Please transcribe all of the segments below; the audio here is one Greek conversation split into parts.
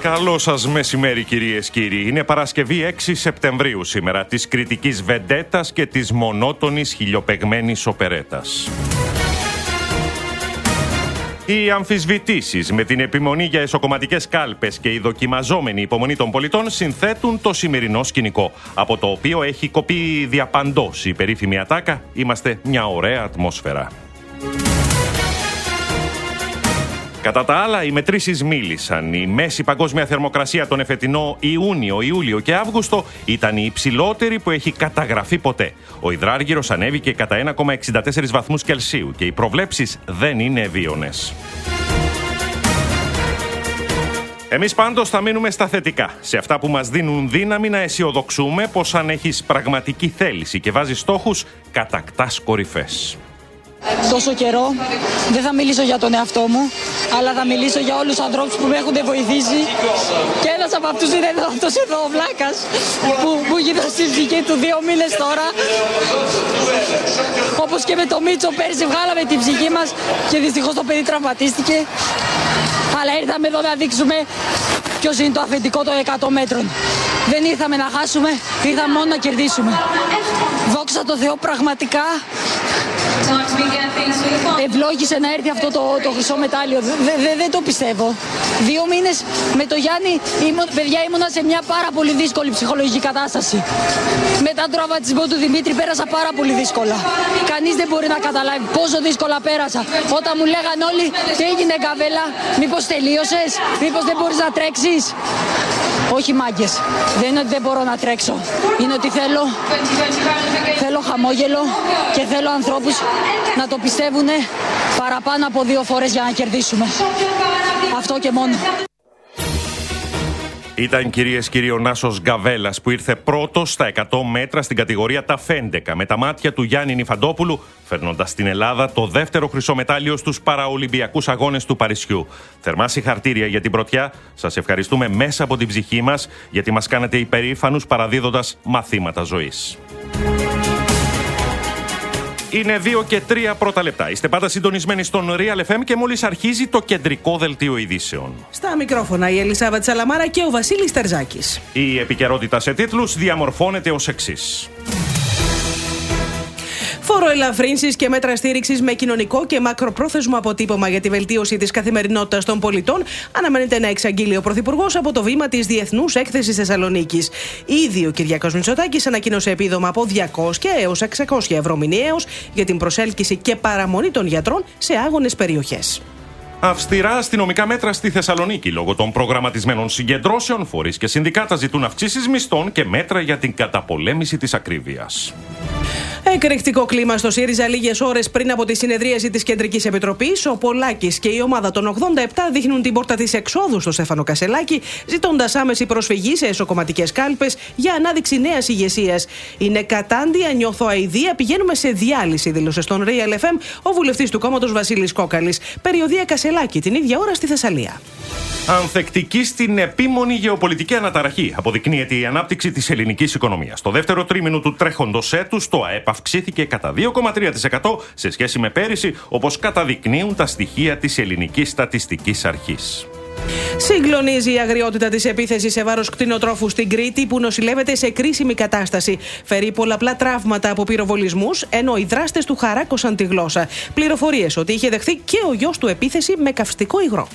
Καλό σας μεσημέρι, κυρίες και κύριοι. Είναι Παρασκευή 6 Σεπτεμβρίου σήμερα, της κριτικής βεντέτας και της μονότονης χιλιοπεγμένης οπερέτας. Οι αμφισβητήσεις με την επιμονή για εσωκομματικές κάλπες και η δοκιμαζόμενη υπομονή των πολιτών συνθέτουν το σημερινό σκηνικό, από το οποίο έχει κοπεί διαπαντός η περίφημη ατάκα «Είμαστε μια ωραία ατμόσφαιρα». Κατά τα άλλα, οι μετρήσεις μίλησαν. Η μέση παγκόσμια θερμοκρασία τον εφετινό Ιούνιο, Ιούλιο και Αύγουστο ήταν η υψηλότερη που έχει καταγραφεί ποτέ. Ο υδράργυρος ανέβηκε κατά 1,64 βαθμούς Κελσίου και οι προβλέψεις δεν είναι ευίωνες. Εμείς πάντως θα μείνουμε στα θετικά, σε αυτά που μας δίνουν δύναμη να αισιοδοξούμε πως αν έχεις πραγματική θέληση και βάζεις στόχους, κατακτάς κορυφές. Τόσο καιρό δεν θα μιλήσω για τον εαυτό μου, αλλά θα μιλήσω για όλους τους ανθρώπους που με έχουν βοηθήσει. Και ένας από αυτούς είναι αυτός εδώ ο Βλάκας που γίνεται στη ψυχή του 2 μήνες τώρα. Όπως και με το Μίτσο πέρσι βγάλαμε την ψυχή μας και δυστυχώς το παιδί τραυματίστηκε. Αλλά ήρθαμε εδώ να δείξουμε ποιος είναι το αφεντικό των 100 μέτρων. Δεν ήρθαμε να χάσουμε, ήρθαμε μόνο να κερδίσουμε. Δόξα τω Θεώ, πραγματικά ευλόγησε να έρθει αυτό το χρυσό μετάλλιο. Δεν το πιστεύω. 2 μήνες με το Γιάννη, παιδιά, ήμουνα σε μια πάρα πολύ δύσκολη ψυχολογική κατάσταση. Μετά τον τραυματισμό του Δημήτρη πέρασα πάρα πολύ δύσκολα. Κανείς δεν μπορεί να καταλάβει πόσο δύσκολα πέρασα. Όταν μου λέγανε όλοι τι έγινε, Γκαβέλα, μήπως τελείωσες, μήπως δεν μπορείς να τρέξεις. Όχι, μάγκες, δεν είναι ότι δεν μπορώ να τρέξω. Είναι ότι θέλω χαμόγελο και θέλω ανθρώπους να το πιστεύουν παραπάνω από 2 φορές για να κερδίσουμε. Αυτό και μόνο. Ήταν, κυρίες και κύριοι, ο Νάσος Γκαβέλας που ήρθε πρώτος στα 100 μέτρα στην κατηγορία τα Φέντεκα με τα μάτια του Γιάννη Νιφαντόπουλου, φέρνοντας στην Ελλάδα το δεύτερο χρυσό μετάλλιο στους Παραολυμπιακούς Αγώνες του Παρισιού. Θερμά συγχαρητήρια για την πρωτιά. Σας ευχαριστούμε μέσα από την ψυχή μας, γιατί μας κάνετε υπερήφανους παραδίδοντας μαθήματα ζωής. Είναι 2 και 3 πρώτα λεπτά. Είστε πάντα συντονισμένοι στον Real FM και μόλις αρχίζει το κεντρικό δελτίο ειδήσεων. Στα μικρόφωνα η Ελισάβετ Σαλαμάρα και ο Βασίλης Τερζάκης. Η επικαιρότητα σε τίτλους διαμορφώνεται ως εξής. Φοροελαφρύνσεις και μέτρα στήριξης με κοινωνικό και μακροπρόθεσμο αποτύπωμα για τη βελτίωση της καθημερινότητας των πολιτών αναμένεται να εξαγγείλει ο Πρωθυπουργός από το βήμα της Διεθνούς Έκθεσης Θεσσαλονίκης. Ήδη ο Κυριάκος Μητσοτάκης ανακοίνωσε επίδομα από 200 έως 600 ευρώ μηνιαίως για την προσέλκυση και παραμονή των γιατρών σε άγονες περιοχές. Αυστηρά αστυνομικά μέτρα στη Θεσσαλονίκη. Λόγω των προγραμματισμένων συγκεντρώσεων, φορείς και συνδικάτα ζητούν αυξήσεις μισθών και μέτρα για την καταπολέμηση της ακρίβειας. Εκρηκτικό κλίμα στο ΣΥΡΙΖΑ λίγες ώρες πριν από τη συνεδρίαση της Κεντρικής Επιτροπής. Ο Πολάκης και η ομάδα των 87 δείχνουν την πόρτα της εξόδου στο Στέφανο Κασελάκη, ζητώντας άμεση προσφυγή σε εσωκομματικές κάλπες για ανάδειξη νέας ηγεσίας. Είναι κατάντια, νιώθω αηδία, πηγαίνουμε σε διάλυση, δήλωσε στον Real FM ο βουλευτής του κόμματος Βασίλης Κόκαλης. Περιοδία Κασελάκη την ίδια ώρα στη Θεσσαλία. Ανθεκτική στην επίμονη γεωπολιτική αναταραχή αποδεικνύεται η ανάπτυξη της ελληνικής οικονομίας. Το δεύτερο τρίμηνο του τρέχοντος έτους το ΑΕΠ αυξήθηκε κατά 2,3% σε σχέση με πέρυσι, όπως καταδεικνύουν τα στοιχεία της Ελληνικής Στατιστικής Αρχής. Συγκλονίζει η αγριότητα της επίθεσης σε βάρος κτηνοτρόφου στην Κρήτη που νοσηλεύεται σε κρίσιμη κατάσταση. Φέρει πολλαπλά τραύματα από πυροβολισμούς, ενώ οι δράστες του χαράκωσαν τη γλώσσα. Πληροφορίες ότι είχε δεχθεί και ο γιος του επίθεση με καυστικό υγρό.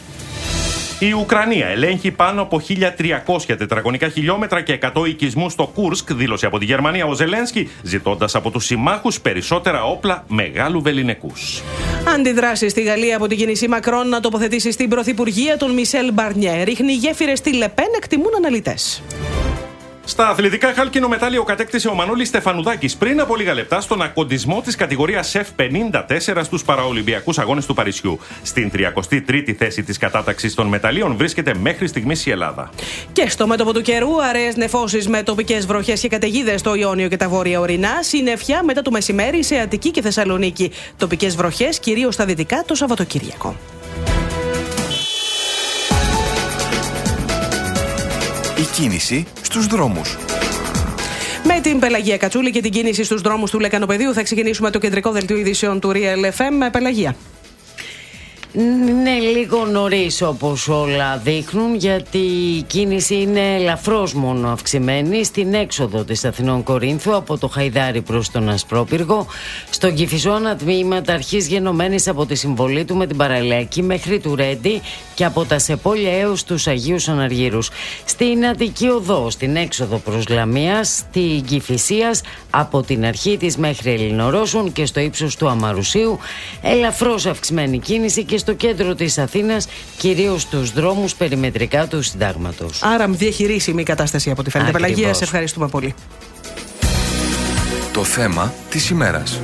Η Ουκρανία ελέγχει πάνω από 1.300 τετραγωνικά χιλιόμετρα και 100 οικισμούς στο Κούρσκ, δήλωσε από τη Γερμανία ο Ζελένσκι, ζητώντας από τους συμμάχους περισσότερα όπλα μεγάλου βεληνικούς. Αντιδράσεις στη Γαλλία από την κίνηση Μακρόν να τοποθετήσει στην πρωθυπουργία τον Μισελ Μπαρνιέ. Ρίχνει γέφυρες στη Λεπέν, εκτιμούν αναλυτές. Στα αθλητικά, χάλκινο μετάλλιο κατέκτησε ο Μανώλης Στεφανουδάκης πριν από λίγα λεπτά στον ακοντισμό της κατηγορίας F54 στους Παραολυμπιακούς Αγώνες του Παρισιού. Στην 33η θέση της κατάταξης των μεταλλίων βρίσκεται μέχρι στιγμής η Ελλάδα. Και στο μέτωπο του καιρού, αραιές νεφώσεις με τοπικές βροχές και καταιγίδες στο Ιόνιο και τα βόρεια ορεινά. Συννεφιά μετά το μεσημέρι σε Αττική και Θεσσαλονίκη. Τοπικές βροχές κυρίως στα δυτικά το Σαββατοκύριακο. Η κίνηση στους δρόμους. Με την Πελαγία Κατσούλη και την κίνηση στους δρόμους του Λεκανοπεδίου θα ξεκινήσουμε το κεντρικό δελτίο ειδήσεων του Real FM. Πελαγία. Είναι λίγο νωρίς όπως όλα δείχνουν, γιατί η κίνηση είναι ελαφρώς μόνο αυξημένη στην έξοδο της Αθηνών Κορίνθου από το Χαϊδάρι προς τον Ασπρόπυργο, στον Κηφισόνα τμήματα αρχής γενομένης από τη συμβολή του με την Παραλιακή μέχρι του Ρέντι και από τα Σεπόλια έως τους Αγίους Αναργύρους. Στην Αττική Οδό, στην έξοδο προς Λαμίας, στην Κηφισίας από την αρχή της μέχρι Ελληνορώσων και στο ύψος του Αμαρουσίου, ελαφρώς αυξημένη κίνηση και στο κέντρο της Αθήνας, κυρίως στους δρόμους περιμετρικά του Συντάγματος. Άρα διαχειρίσιμη η κατάσταση από ό,τι φαίνεται. Πελαγία, σε ευχαριστούμε πολύ. Το θέμα της ημέρας.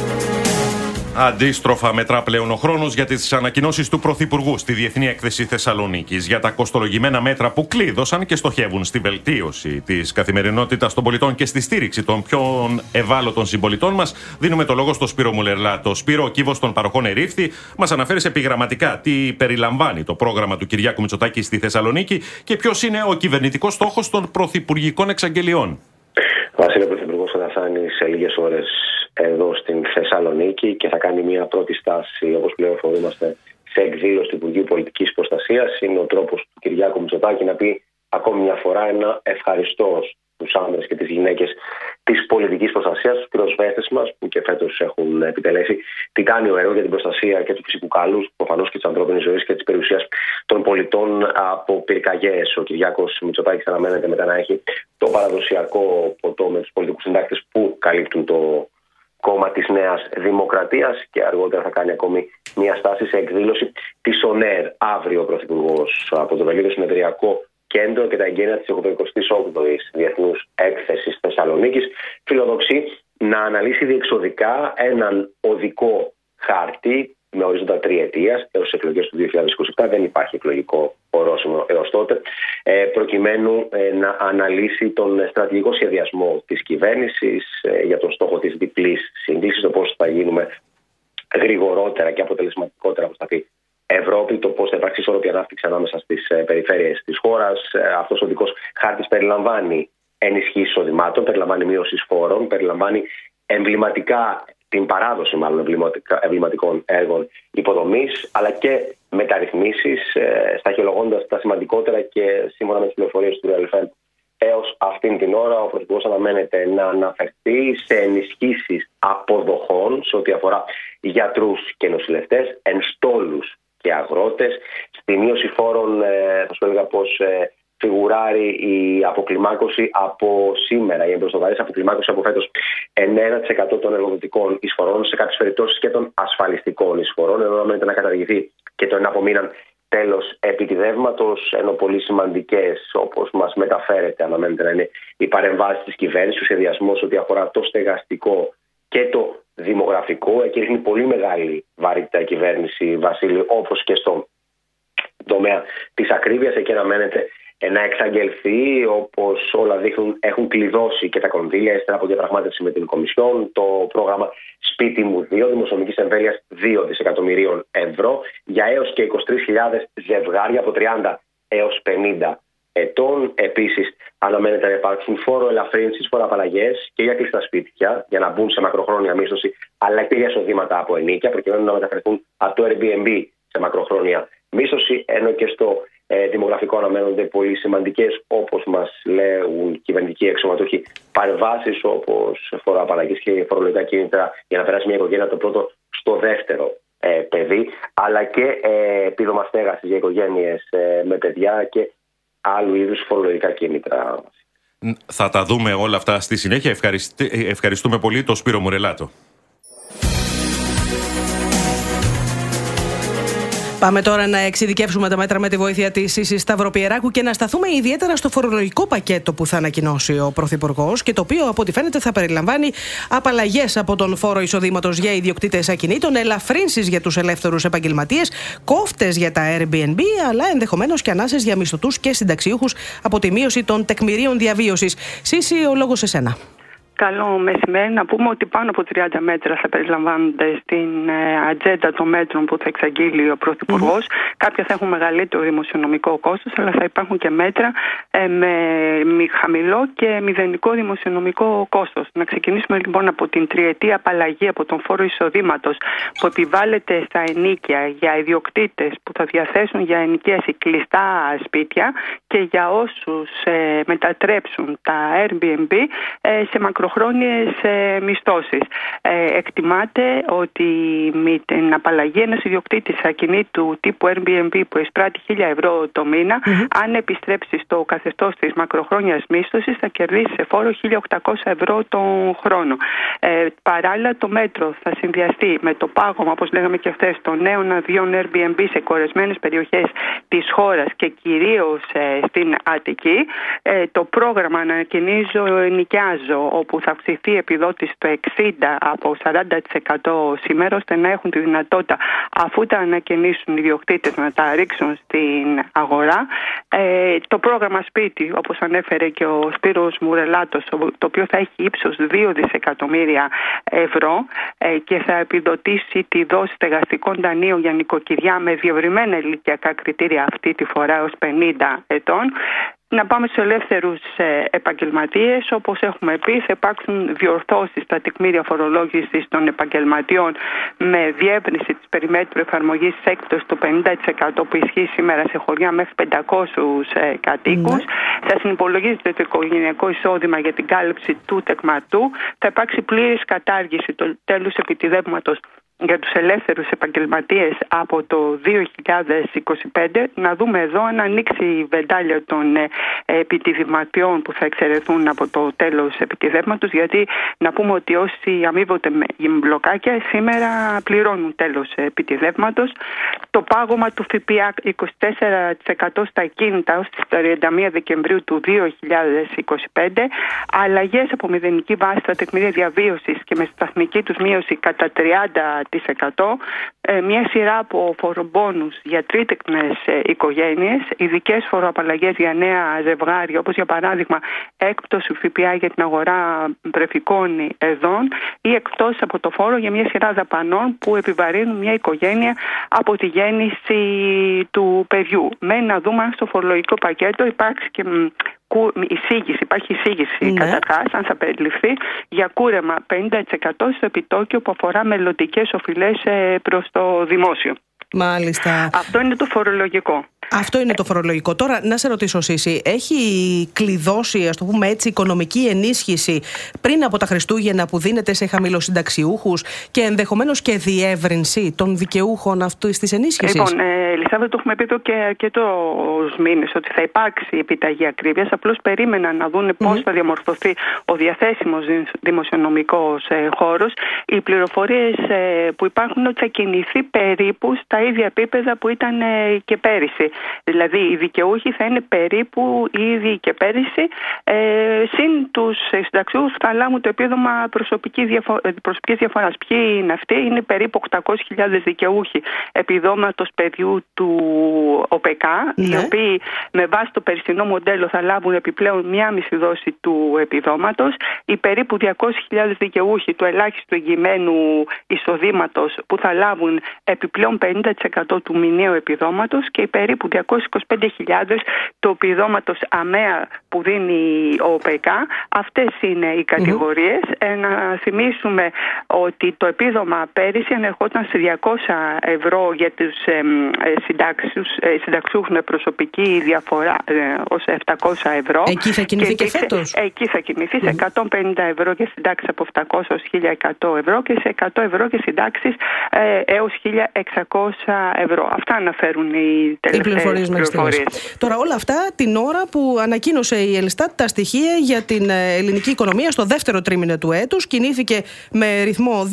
Αντίστροφα μετρά πλέον ο χρόνος για τις ανακοινώσεις του Πρωθυπουργού στη Διεθνή Έκθεση Θεσσαλονίκης για τα κοστολογημένα μέτρα που κλείδωσαν και στοχεύουν στη βελτίωση της καθημερινότητας των πολιτών και στη στήριξη των πιο ευάλωτων συμπολιτών μας. Δίνουμε το λόγο στο Σπύρο Μουλερλάτο. Σπύρο, ο κύβος των παροχών ερήφθη. Μας αναφέρεις επιγραμματικά τι περιλαμβάνει το πρόγραμμα του Κυριάκου Μητσοτάκη στη Θεσσαλονίκη και ποιος είναι ο κυβερνητικός στόχος των πρωθυπουργικών εξαγγελιών. Βασίλειο, ο Πρωθυπουργός θα φτάνει σε λίγες ώρες εδώ στην Θεσσαλονίκη και θα κάνει μια πρώτη στάση, όπως πληροφορούμαστε, σε εκδήλωση του Υπουργείου Πολιτικής Προστασίας. Είναι ο τρόπος του Κυριάκου Μητσοτάκη να πει ακόμη μια φορά ένα ευχαριστώ στους άνδρες και τις γυναίκες της πολιτικής προστασίας, τους πυροσβέστες μας που και φέτος έχουν επιτελέσει τιτάνιο έργο για την προστασία και του φυσικού καλούς, προφανώς και της ανθρώπινης ζωής και της περιουσίας των πολιτών από πυρκαγιές. Ο Κυριάκος Μητσοτάκης αναμένεται μετά να έχει το παραδοσιακό ποτό με τους πολιτικούς συντάκτες που καλύπτουν το κόμμα της Νέας Δημοκρατίας και αργότερα θα κάνει ακόμη μια στάση σε εκδήλωση της ΟΝΕΡ αύριο ο Πρωθυπουργός από το Βελγίδιο Συνεδριακό Κέντρο και τα εγγένεια της 88ης Διεθνούς Έκθεσης Θεσσαλονίκης φιλοδοξεί να αναλύσει διεξοδικά έναν οδικό χάρτη με ορίζοντα τριετίας έως τις εκλογές του 2027. Δεν υπάρχει εκλογικό ορόσημο έως τότε, προκειμένου να αναλύσει τον στρατηγικό σχεδιασμό της κυβέρνησης για τον στόχο της διπλής σύγκλησης, το πώς θα γίνουμε γρηγορότερα και αποτελεσματικότερα προς τα Ευρώπη, το πώς θα υπάρξει ισορροπή ανάπτυξη ανάμεσα στις περιφέρειες της χώρας. Αυτός ο οδικός χάρτης περιλαμβάνει ενισχύσεις εισοδημάτων, περιλαμβάνει μείωση φόρων, περιλαμβάνει εμβληματικά την παράδοση μάλλον εμβληματικών έργων υποδομής, αλλά και μεταρρυθμίσεις, σταχυολογώντας τα σημαντικότερα και σύμφωνα με τις πληροφορίες του Real FM έως αυτήν την ώρα ο Πρωθυπουργός αναμένεται να αναφερθεί σε ενισχύσεις αποδοχών σε ό,τι αφορά γιατρούς και νοσηλευτές, ενστόλους και αγρότες, στη μείωση φόρων, θα σου έλεγα πως φιγουράρει η αποκλιμάκωση από σήμερα, η εμπροστοβαρής αποκλιμάκωση από φέτος 9% των εργοδοτικών εισφορών, σε κάποιες περιπτώσεις και των ασφαλιστικών εισφορών, ενώ αναμένεται να καταργηθεί και το εναπομείναν τέλος επιτιδεύματος, ενώ πολύ σημαντικές, όπως μας μεταφέρεται, αναμένεται να είναι οι παρεμβάσεις της κυβέρνησης, ο σχεδιασμός ό,τι αφορά το στεγαστικό και το δημογραφικό. Εκεί ρίχνει πολύ μεγάλη βαρύτητα η κυβέρνηση, Βασίλη, όπως και στο τομέα της ακρίβειας. Εκεί αναμένεται να εξαγγελθεί, όπως όλα δείχνουν, έχουν κλειδώσει και τα κονδύλια ύστερα από διαπραγμάτευση με την Κομισιόν, το πρόγραμμα Σπίτι μου 2, δημοσιονομικής εμβέλειας 2 δισεκατομμυρίων ευρώ για έως και 23.000 ζευγάρια από 30 έως 50 ετών. Επίσης, αναμένεται να υπάρξουν φόρο ελαφρύνσεις, φοροαπαλλαγές και για κλειστά σπίτια για να μπουν σε μακροχρόνια μίσθωση, αλλά και για εισοδήματα από ενοίκια, προκειμένου να μεταφερθούν από το Airbnb σε μακροχρόνια μίσθωση, ενώ και στο δημογραφικό αναμένονται πολύ σημαντικές, όπως μας λέγουν κυβερνητικοί αξιωματούχοι, παρεμβάσεις όπως φοροαπαλλαγής και φορολογικά κίνητρα για να περάσει μια οικογένεια το πρώτο στο δεύτερο παιδί, αλλά και επίδομα στέγασης για οικογένειες με παιδιά και άλλου είδους φορολογικά κίνητρα. Θα τα δούμε όλα αυτά στη συνέχεια. Ευχαριστούμε πολύ τον Σπύρο Μουρελάτο. Πάμε τώρα να εξειδικεύσουμε τα μέτρα με τη βοήθεια της Σύσης Σταυροπιεράκου και να σταθούμε ιδιαίτερα στο φορολογικό πακέτο που θα ανακοινώσει ο Πρωθυπουργός και το οποίο, από ό,τι φαίνεται, θα περιλαμβάνει απαλλαγές από τον φόρο εισοδήματος για ιδιοκτήτες ακινήτων, ελαφρύνσεις για τους ελεύθερους επαγγελματίες, κόφτες για τα Airbnb, αλλά ενδεχομένως και ανάσες για μισθωτούς και συνταξιούχους από τη μείωση των τεκμηρίων διαβίωσης. Σύση, ο λόγος σε σένα. Καλό μεσημέρι. Να πούμε ότι πάνω από 30 μέτρα θα περιλαμβάνονται στην ατζέντα των μέτρων που θα εξαγγείλει ο Πρωθυπουργός. Κάποια θα έχουν μεγαλύτερο δημοσιονομικό κόστος, αλλά θα υπάρχουν και μέτρα με χαμηλό και μηδενικό δημοσιονομικό κόστος. Να ξεκινήσουμε λοιπόν από την τριετή απαλλαγή από τον φόρο εισοδήματος που επιβάλλεται στα ενοίκια για ιδιοκτήτες που θα διαθέσουν για ενοικίαση κλειστά σπίτια και για όσους μετατρέψουν τα Airbnb σε μακροχρόνιες μισθώσεις. Εκτιμάται ότι με την απαλλαγή ενός ιδιοκτήτη ακινήτου τύπου Airbnb που εισπράττει 1.000 ευρώ το μήνα, αν επιστρέψει στο καθεστώς της μακροχρόνιας μίσθωσης, θα κερδίσει σε φόρο 1.800 ευρώ τον χρόνο. Παράλληλα, το μέτρο θα συνδυαστεί με το πάγωμα, όπως λέγαμε και χθες, των νέων αδειών Airbnb σε κορεσμένες περιοχές της χώρας και κυρίως στην Αττική. Το πρόγραμμα Ανακαινίζω, Ενοικιάζω, όπου θα αυξηθεί η επιδότηση στο 60% από 40% σήμερα, ώστε να έχουν τη δυνατότητα, αφού τα ανακαινήσουν οι ιδιοκτήτες, να τα ρίξουν στην αγορά. Το πρόγραμμα Σπίτι, όπως ανέφερε και ο Σπύρος Μουρελάτος, το οποίο θα έχει ύψος 2 δισεκατομμύρια ευρώ και θα επιδοτήσει τη δόση στεγαστικών δανείων για νοικοκυριά με διευρυμένα ηλικιακά κριτήρια, αυτή τη φορά έως 50 ετών. Να πάμε στους ελεύθερους επαγγελματίες. Όπως έχουμε πει, θα υπάρξουν διορθώσεις στα τεκμήρια φορολόγησης των επαγγελματιών με διεύρυνση της περιμέτρου εφαρμογής της έκπτωσης του 50% που ισχύει σήμερα σε χωριά μέχρι 500 κατοίκους. Θα συνυπολογίζεται το οικογενειακό εισόδημα για την κάλυψη του τεκματού. Θα υπάρξει πλήρης κατάργηση του τέλους επιτιδεύματος για τους ελεύθερους επαγγελματίες από το 2025. Να δούμε εδώ αν ανοίξει η βεντάλια των επιτιδευματιών που θα εξαιρεθούν από το τέλος επιτιδεύματος, γιατί να πούμε ότι όσοι αμείβονται με μπλοκάκια σήμερα πληρώνουν τέλος επιτιδεύματος. Το πάγωμα του ΦΠΑ 24% στα ακίνητα ως τις 31 Δεκεμβρίου του 2025. Αλλαγές από μηδενική βάση στα τεκμήρια διαβίωσης και με σταθμική τους μείωση κατά 30%. Μια σειρά από φορομπόνους για τρίτεκνες οικογένειες, ειδικές φοροαπαλλαγές για νέα ζευγάρια, όπως για παράδειγμα έκπτωση ΦΠΑ για την αγορά πρεφικών εδών ή εκτός από το φόρο για μια σειρά δαπανών που επιβαρύνουν μια οικογένεια από τη γέννηση του παιδιού. Μένει να δούμε αν στο φορολογικό πακέτο υπάρχει και υπάρχει εισήγηση καταρχάς, αν θα περιληφθεί, για κούρεμα 50% στο επιτόκιο που αφορά μελλοντικές οφειλές προς το δημόσιο. Μάλιστα. Αυτό είναι το φορολογικό. Αυτό είναι το φορολογικό. Τώρα, να σε ρωτήσω, Σύση, έχει κλειδώσει, ας το πούμε έτσι, οικονομική ενίσχυση πριν από τα Χριστούγεννα που δίνεται σε χαμηλοσυνταξιούχους και ενδεχομένως και διεύρυνση των δικαιούχων αυτής της ενίσχυσης? Λοιπόν, Ελισάβετ, το έχουμε πει εδώ και τους μήνες ότι θα υπάρξει επιταγή ακρίβειας. Απλώς περίμεναν να δουν πώς θα διαμορφωθεί ο διαθέσιμος δημοσιονομικός χώρος. Οι πληροφορίες που υπάρχουν ότι θα κινηθεί περίπου στα ίδια επίπεδα που ήταν και πέρυσι. Δηλαδή οι δικαιούχοι θα είναι περίπου ήδη και πέρυσι, συν τους συνταξιούχους που θα λάβουν το επίδομα προσωπικής διαφοράς. Ποιοι είναι αυτοί? Είναι περίπου 800.000 δικαιούχοι επιδόματος παιδιού του ΟΠΕΚΑ, οι οποίοι με βάση το περσινό μοντέλο θα λάβουν επιπλέον 1,5 δόση του επιδόματος. Οι περίπου 200.000 δικαιούχοι του ελάχιστου εγγυημένου εισοδήματος που θα λάβουν επιπλέον 50% του μηνιαίου επιδόματος και οι περίπου 225.000 του επιδόματος ΑΜΕΑ που δίνει ο ΟΠΕΚΑ. Αυτές είναι οι κατηγορίες. Να θυμίσουμε ότι το επίδομα πέρυσι ανερχόταν σε 200 ευρώ για τους συνταξιούχους με προσωπική διαφορά ως 700 ευρώ. Εκεί θα κινηθεί και φέτος? Εκεί θα κινηθεί σε 150 ευρώ για συντάξεις από 700 ως 1.100 ευρώ και σε 100 ευρώ για συντάξεις έως 1.600 ευρώ. Αυτά αναφέρουν οι πληροφορίες. Τώρα όλα αυτά την ώρα που ανακοίνωσε η Ελστάτ τα στοιχεία για την ελληνική οικονομία στο δεύτερο τρίμηνο του έτους, κινήθηκε με ρυθμό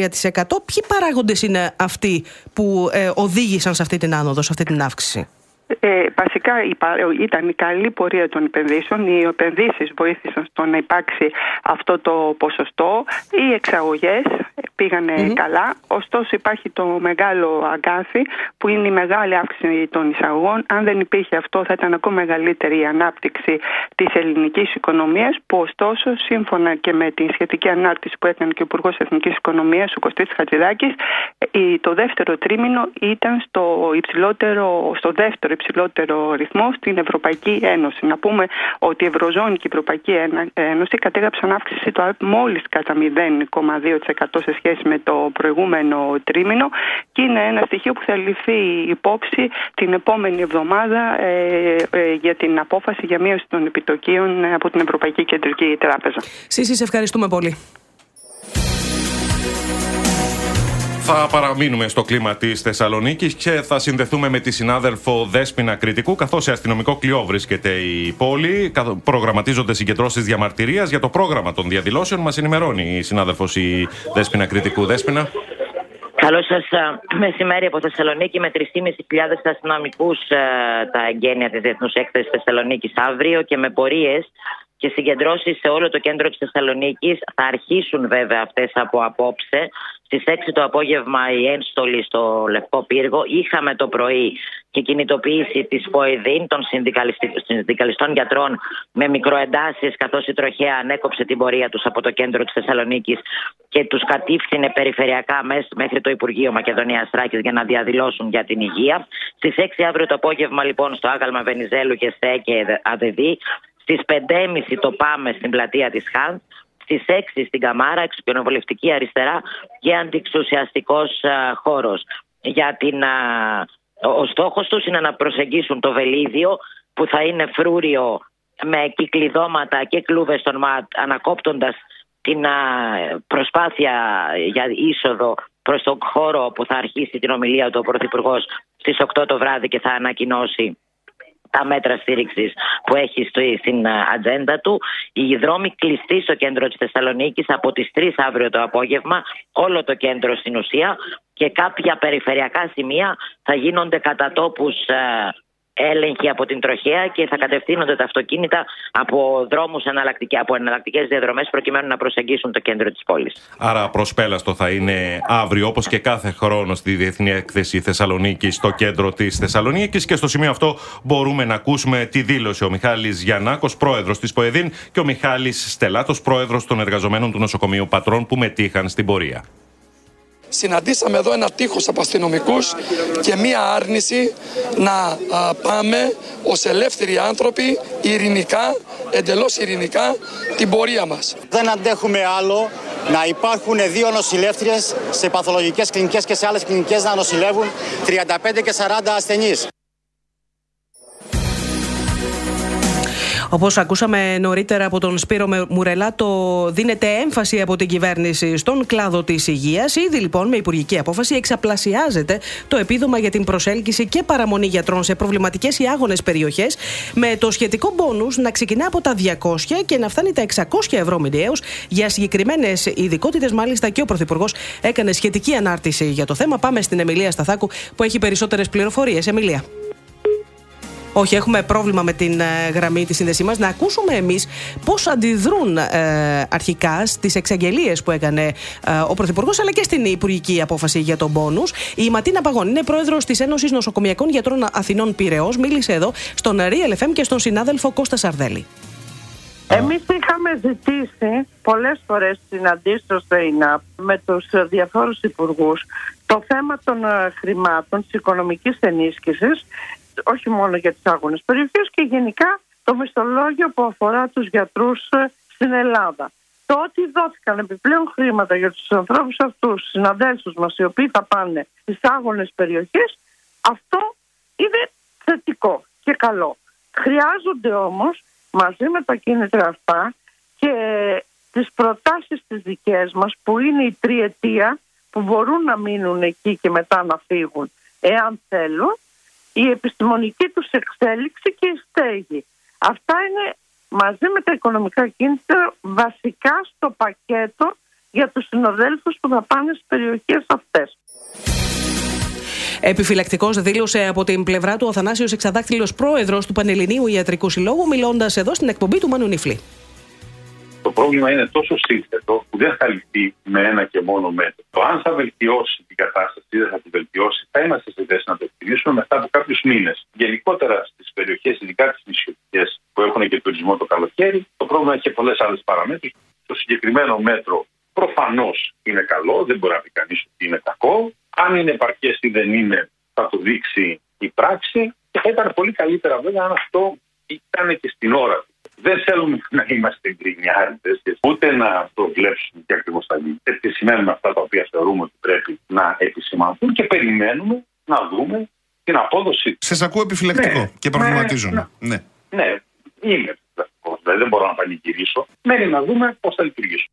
2,3%. Ποιοι παράγοντες είναι αυτοί που οδήγησαν σε αυτή την άνοδο, σε αυτή την αύξηση? Βασικά ήταν η καλή πορεία των επενδύσεων. Οι επενδύσεις βοήθησαν στο να υπάρξει αυτό το ποσοστό. Οι εξαγωγές πήγανε καλά. Ωστόσο υπάρχει το μεγάλο αγκάθι που είναι η μεγάλη αύξηση των εισαγωγών. Αν δεν υπήρχε αυτό θα ήταν ακόμα μεγαλύτερη η ανάπτυξη της ελληνικής οικονομίας, που ωστόσο σύμφωνα και με τη σχετική ανάρτηση που έκανε και ο Υπουργός Εθνικής Οικονομίας, ο Κωστής Χατζηδάκης, το δεύτερο τρίμηνο ήταν στο δεύτερο υψηλότερο ρυθμό στην Ευρωπαϊκή Ένωση. Να πούμε ότι η Ευρωζώνη και η Ευρωπαϊκή Ένωση κατέγραψαν αύξηση του ΑΕΠ μόλις κατά 0,2% σε σχέση με το προηγούμενο τρίμηνο, και είναι ένα στοιχείο που θα ληφθεί υπόψη την επόμενη εβδομάδα για την απόφαση για μείωση των επιτοκίων από την Ευρωπαϊκή Κεντρική Τράπεζα. Σύση, ευχαριστούμε πολύ. Θα παραμείνουμε στο κλίμα της Θεσσαλονίκης και θα συνδεθούμε με τη συνάδελφο Δέσποινα Κρητικού, καθώς σε αστυνομικό κλειό βρίσκεται η πόλη. Προγραμματίζονται συγκεντρώσεις διαμαρτυρίας για το πρόγραμμα των διαδηλώσεων. Μας ενημερώνει η συνάδελφος η Δέσποινα Κρητικού. Δέσποινα. Καλό σας μεσημέρι από Θεσσαλονίκη, με 3.500 αστυνομικούς τα εγγένεια της Διεθνούς Έκθεσης Θεσσαλονίκης αύριο, και με πορείες και συγκεντρώσεις σε όλο το κέντρο της Θεσσαλονίκης. Θα αρχίσουν βέβαια αυτές από απόψε. Στις 6 το απόγευμα η ένστολη στο Λευκό Πύργο. Είχαμε το πρωί και κινητοποίηση της ΠΟΕΔΗΝ, των συνδικαλιστών γιατρών, με μικροεντάσεις, καθώς η τροχέα ανέκοψε την πορεία τους από το κέντρο της Θεσσαλονίκης και τους κατήφθηνε περιφερειακά μέχρι το Υπουργείο Μακεδονίας Θράκης για να διαδηλώσουν για την υγεία. Στις 6 αύριο το απόγευμα λοιπόν στο άγαλμα Βενιζέλου και ΣΤΕ και ΑΔΔ. Στις 5.30 το πάμε στην πλατεία της Χάντ. Στις 6 στην Καμάρα, εξοκοινοβουλευτική αριστερά και αντιξουσιαστικός χώρος. Ο στόχος τους είναι να προσεγγίσουν το Βελίδιο, που θα είναι φρούριο με κυκλειδώματα και κλούβες των ΜΑΤ, ανακόπτοντας την προσπάθεια για είσοδο προς τον χώρο που θα αρχίσει την ομιλία του ο Πρωθυπουργός στις 8 το βράδυ και θα ανακοινώσει τα μέτρα στήριξης που έχει στην ατζέντα του. Οι δρόμοι κλειστοί στο κέντρο της Θεσσαλονίκης από τις 3 αύριο το απόγευμα, όλο το κέντρο στην ουσία, και κάποια περιφερειακά σημεία θα γίνονται κατά τόπους έλεγχοι από την τροχέα και θα κατευθύνονται τα αυτοκίνητα από δρόμους από εναλλακτικές διαδρομές, προκειμένου να προσεγγίσουν το κέντρο της πόλης. Άρα προσπέλαστο θα είναι αύριο, όπως και κάθε χρόνο, στη Διεθνή Έκθεση Θεσσαλονίκη, στο κέντρο της Θεσσαλονίκης. Και στο σημείο αυτό μπορούμε να ακούσουμε τη δήλωση ο Μιχάλης Γιαννάκος, πρόεδρος της ΠΟΕΔΗΝ, και ο Μιχάλης Στελάτος, πρόεδρος των εργαζομένων του νοσοκομείου Πατρών, που μετήχαν στην πορεία. Συναντήσαμε εδώ ένα τείχος από αστυνομικούς και μία άρνηση να πάμε ως ελεύθεροι άνθρωποι ειρηνικά, εντελώς ειρηνικά, την πορεία μας. Δεν αντέχουμε άλλο να υπάρχουν 2 νοσηλεύτριες σε παθολογικές κλινικές και σε άλλες κλινικές να νοσηλεύουν 35 και 40 ασθενείς. Όπως ακούσαμε νωρίτερα από τον Σπύρο Μουρελά, δίνεται έμφαση από την κυβέρνηση στον κλάδο της υγείας. Ήδη λοιπόν με υπουργική απόφαση εξαπλασιάζεται το επίδομα για την προσέλκυση και παραμονή γιατρών σε προβληματικές ή άγονες περιοχές, με το σχετικό μπόνους να ξεκινά από τα 200 και να φτάνει τα 600 ευρώ μηνιαίως για συγκεκριμένες ειδικότητες. Μάλιστα και ο Πρωθυπουργός έκανε σχετική ανάρτηση για το θέμα. Πάμε στην Εμιλία Σταθάκου που έχει περισσότερες πληροφορίες. Εμιλία. Όχι, έχουμε πρόβλημα με την γραμμή της σύνδεσή μας. Να ακούσουμε εμείς πώς αντιδρούν αρχικά στις εξαγγελίες που έκανε ο Πρωθυπουργός, αλλά και στην υπουργική απόφαση για τον μπόνους. Η Ματίνα Παγώνη είναι πρόεδρος της Ένωσης Νοσοκομιακών Γιατρών Αθηνών Πειραιώς. Μίλησε εδώ στον Real FM και στον συνάδελφο Κώστα Σαρδέλη. Εμείς είχαμε ζητήσει πολλές φορές συναντήσεις στο ΕΙΝΑΠ με τους διαφόρους υπουργούς το θέμα των χρημάτων, της οικονομικής ενίσχυσης, όχι μόνο για τις άγονες περιοχές, και γενικά το μισθολόγιο που αφορά τους γιατρούς στην Ελλάδα. Το ότι δόθηκαν επιπλέον χρήματα για τους ανθρώπους αυτούς, τους συναδέλφους μας, οι οποίοι θα πάνε στις άγονες περιοχές, αυτό είναι θετικό και καλό. Χρειάζονται όμως, μαζί με τα κίνητρα αυτά και τις προτάσεις τις δικές μας, που είναι η 3 ετία που μπορούν να μείνουν εκεί και μετά να φύγουν εάν θέλουν, η επιστημονική τους εξέλιξη και η στέγη. Αυτά είναι, μαζί με τα οικονομικά κίνητρα, βασικά στο πακέτο για τους συνοδέλφους που θα πάνε στις περιοχές αυτές. Επιφυλακτικός δήλωσε από την πλευρά του ο Αθανάσιος Εξαδάκτυλος, πρόεδρος του Πανελληνίου Ιατρικού Συλλόγου, μιλώντας εδώ στην εκπομπή του Μάνου Νιφλή. Το πρόβλημα είναι τόσο σύνθετο που δεν θα λυθεί με ένα και μόνο μέτρο. Το αν θα βελτιώσει την κατάσταση ή δεν θα την βελτιώσει, θα είμαστε στη θέση να το εκτιμήσουμε μετά από κάποιους μήνες. Γενικότερα στις περιοχές, ειδικά τις νησιωτικές που έχουν και τουρισμό το καλοκαίρι, το πρόβλημα έχει και πολλές άλλες παραμέτρους. Το συγκεκριμένο μέτρο προφανώς είναι καλό, δεν μπορεί να πει κανείς ότι είναι κακό. Αν είναι επαρκές ή δεν είναι, θα το δείξει η πράξη. Και θα ήταν πολύ καλύτερα βέβαια αν αυτό ήταν και στην ώρα του. Δεν θέλουμε να είμαστε γκρινιάριδες, ούτε να προβλέψουμε τι ακριβώς θα γίνει. Επισημαίνουμε αυτά τα οποία θεωρούμε ότι πρέπει να επισημανθούν και περιμένουμε να δούμε την απόδοση. Σας ακούω επιφυλακτικό και προβληματίζομαι. Ναι, είμαι επιφυλακτικός. Δεν μπορώ να πανηγυρίσω. Μένει να δούμε πώς θα λειτουργήσουν.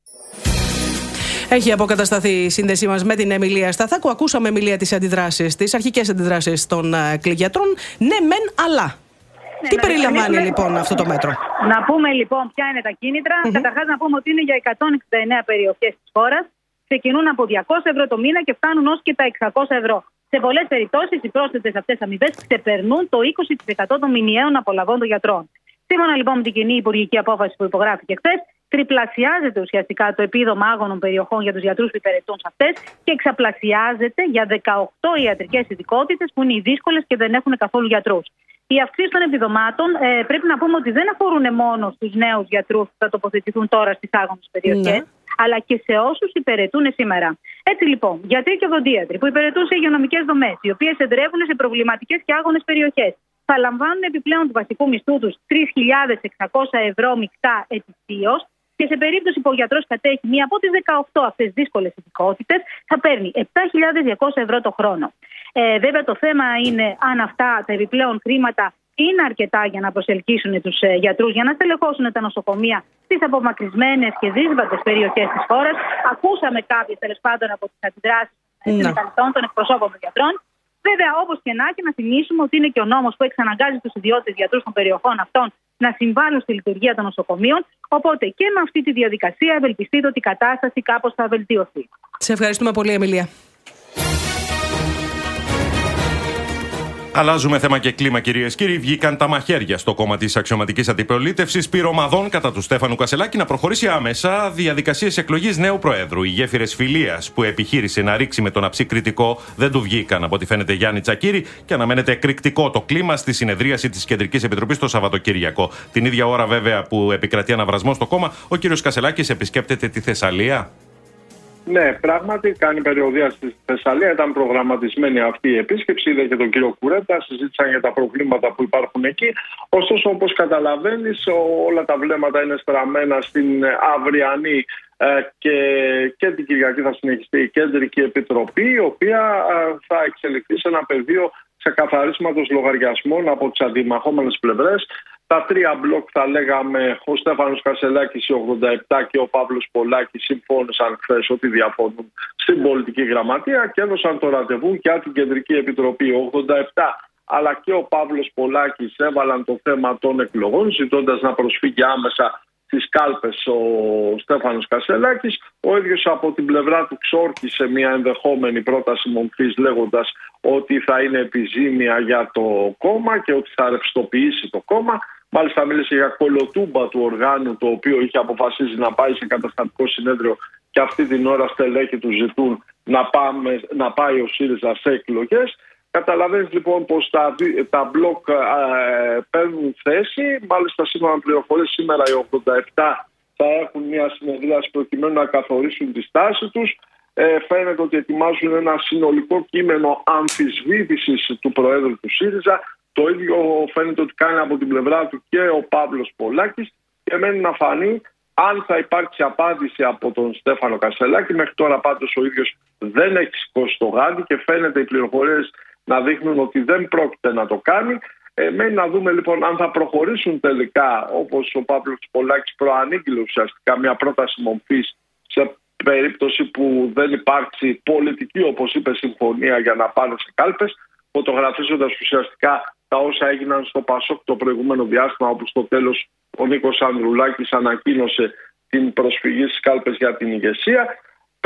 Έχει αποκατασταθεί η σύνδεσή μας με την Εμιλία Σταθάκου. Ακούσαμε, Εμιλία, τις αρχικές αντιδράσεις των κλιγιατρών. Ναι, μεν, αλλά. Τι περιλαμβάνει λοιπόν αυτό το μέτρο? Να πούμε λοιπόν ποια είναι τα κίνητρα. Καταρχάς να πούμε ότι είναι για 169 περιοχές της χώρας. Ξεκινούν από 200 ευρώ το μήνα και φτάνουν ως και τα 600 ευρώ. Σε πολλές περιπτώσεις οι πρόσθετες αυτές αμοιβές ξεπερνούν το 20% των μηνιαίων απολαβών των γιατρών. Σύμφωνα λοιπόν με την κοινή υπουργική απόφαση που υπογράφηκε χθες, τριπλασιάζεται ουσιαστικά το επίδομα άγωνων περιοχών για τους γιατρούς που υπηρετούν σε αυτές και εξαπλασιάζεται για 18 ιατρικές ειδικότητες που είναι οι δύσκολες και δεν έχουν καθόλου γιατρούς. Οι αυξήσεις των επιδομάτων πρέπει να πούμε ότι δεν αφορούν μόνο στους νέους γιατρούς που θα τοποθετηθούν τώρα στις άγωνες περιοχές, αλλά και σε όσους υπηρετούν σήμερα. Έτσι λοιπόν, γιατροί και οδοντίατροι που υπηρετούν σε υγειονομικές δομές, οι οποίες εντρεύουν σε προβληματικές και άγωνες περιοχές, θα λαμβάνουν επιπλέον του βασικού μισθού τους 3.600 ευρώ μεικτά ετησίως. Και σε περίπτωση που ο γιατρός κατέχει μία από τις 18 αυτές δύσκολες ειδικότητες, θα παίρνει 7.200 ευρώ το χρόνο. Βέβαια, το θέμα είναι αν αυτά τα επιπλέον χρήματα είναι αρκετά για να προσελκύσουν τους γιατρούς, για να στελεχώσουν τα νοσοκομεία στις απομακρυσμένες και δύσβατες περιοχές της χώρας. Ακούσαμε κάποιες τέλος πάντων από τις αντιδράσεις των συνδικαλιστών, των εκπροσώπων των γιατρών. Βέβαια, όπως και να έχει, να θυμίσουμε ότι είναι και ο νόμος που εξαναγκάζει τους ιδιώτες γιατρούς των περιοχών αυτών να συμβάλλουν στη λειτουργία των νοσοκομείων. Οπότε και με αυτή τη διαδικασία ευελπιστείτε ότι η κατάσταση κάπως θα βελτιωθεί. Σε ευχαριστούμε πολύ, Εμιλία. Αλλάζουμε θέμα και κλίμα, κυρίες και κύριοι. Βγήκαν τα μαχαίρια στο κόμμα της αξιωματικής αντιπολίτευσης πυρομαδών κατά του Στέφανου Κασελάκη να προχωρήσει άμεσα διαδικασίες εκλογής νέου Προέδρου. Οι γέφυρες φιλίας που επιχείρησε να ρίξει με τον αψί κριτικό δεν του βγήκαν, από ό,τι φαίνεται, Γιάννη Τσακίρη, και αναμένεται εκρηκτικό το κλίμα στη συνεδρίαση της Κεντρικής Επιτροπής το Σαββατοκύριακο. Την ίδια ώρα, βέβαια, που επικρατεί αναβρασμός στο κόμμα, ο κύριος Κασελάκης επισκέπτεται τη Θεσσαλία. Ναι, πράγματι κάνει περιοδεία στη Θεσσαλία. Ήταν προγραμματισμένη αυτή η επίσκεψη. Είδε και τον κύριο Κουρέτα, συζήτησαν για τα προβλήματα που υπάρχουν εκεί. Ωστόσο, όπως καταλαβαίνεις, όλα τα βλέμματα είναι στραμμένα στην αυριανή και την Κυριακή θα συνεχιστεί η Κεντρική Επιτροπή, η οποία θα εξελιχθεί σε ένα πεδίο ξεκαθαρίσματος λογαριασμών από τις αντιμαχόμενες πλευρές. Τα τρία μπλοκ, θα λέγαμε, ο Στέφανος Κασελάκης, η 87 και ο Παύλος Πολάκης, συμφώνησαν χθες ότι διαφωνούν στην πολιτική γραμματεία και έδωσαν το ραντεβού για την Κεντρική Επιτροπή. Ο 87 αλλά και ο Παύλος Πολάκης έβαλαν το θέμα των εκλογών, ζητώντας να προσφύγει άμεσα στις κάλπες ο Στέφανος Κασελάκης. Ο ίδιος από την πλευρά του ξόρκησε μια ενδεχόμενη πρόταση μορφής, λέγοντας ότι θα είναι επιζήμια για το κόμμα και ότι θα ρευστοποιήσει το κόμμα. Μάλιστα μίλησε για κολοτούμπα του οργάνου, το οποίο είχε αποφασίσει να πάει σε καταστατικό συνέδριο και αυτή την ώρα στελέχη του ζητούν να πάει ο ΣΥΡΙΖΑ σε εκλογές. Καταλαβαίνεις λοιπόν πως τα μπλοκ παίρνουν θέση. Μάλιστα, σύμφωνα με πληροφορίες, σήμερα οι 87 θα έχουν μια συνεδρίαση προκειμένου να καθορίσουν τη στάση τους. Φαίνεται ότι ετοιμάζουν ένα συνολικό κείμενο αμφισβήτησης του Προέδρου του ΣΥΡΙΖΑ. Το ίδιο φαίνεται ότι κάνει από την πλευρά του και ο Παύλος Πολάκης και μένει να φανεί αν θα υπάρξει απάντηση από τον Στέφανο Κασελάκη. Μέχρι τώρα πάντως ο ίδιος δεν έχει σηκώσει το γάντι και φαίνεται οι πληροφορίες να δείχνουν ότι δεν πρόκειται να το κάνει. Μένει να δούμε λοιπόν αν θα προχωρήσουν τελικά, όπως ο Παύλος Πολάκης προανήγγειλε ουσιαστικά, μια πρόταση μορφής σε περίπτωση που δεν υπάρξει πολιτική, όπως είπε, συμφωνία για να πάνε σε κάλπες, φωτογραφίζοντας ουσιαστικά τα όσα έγιναν στο ΠΑΣΟΚ το προηγούμενο διάστημα, όπου στο τέλος ο Νίκος Ανδρουλάκης ανακοίνωσε την προσφυγή στις κάλπες για την ηγεσία.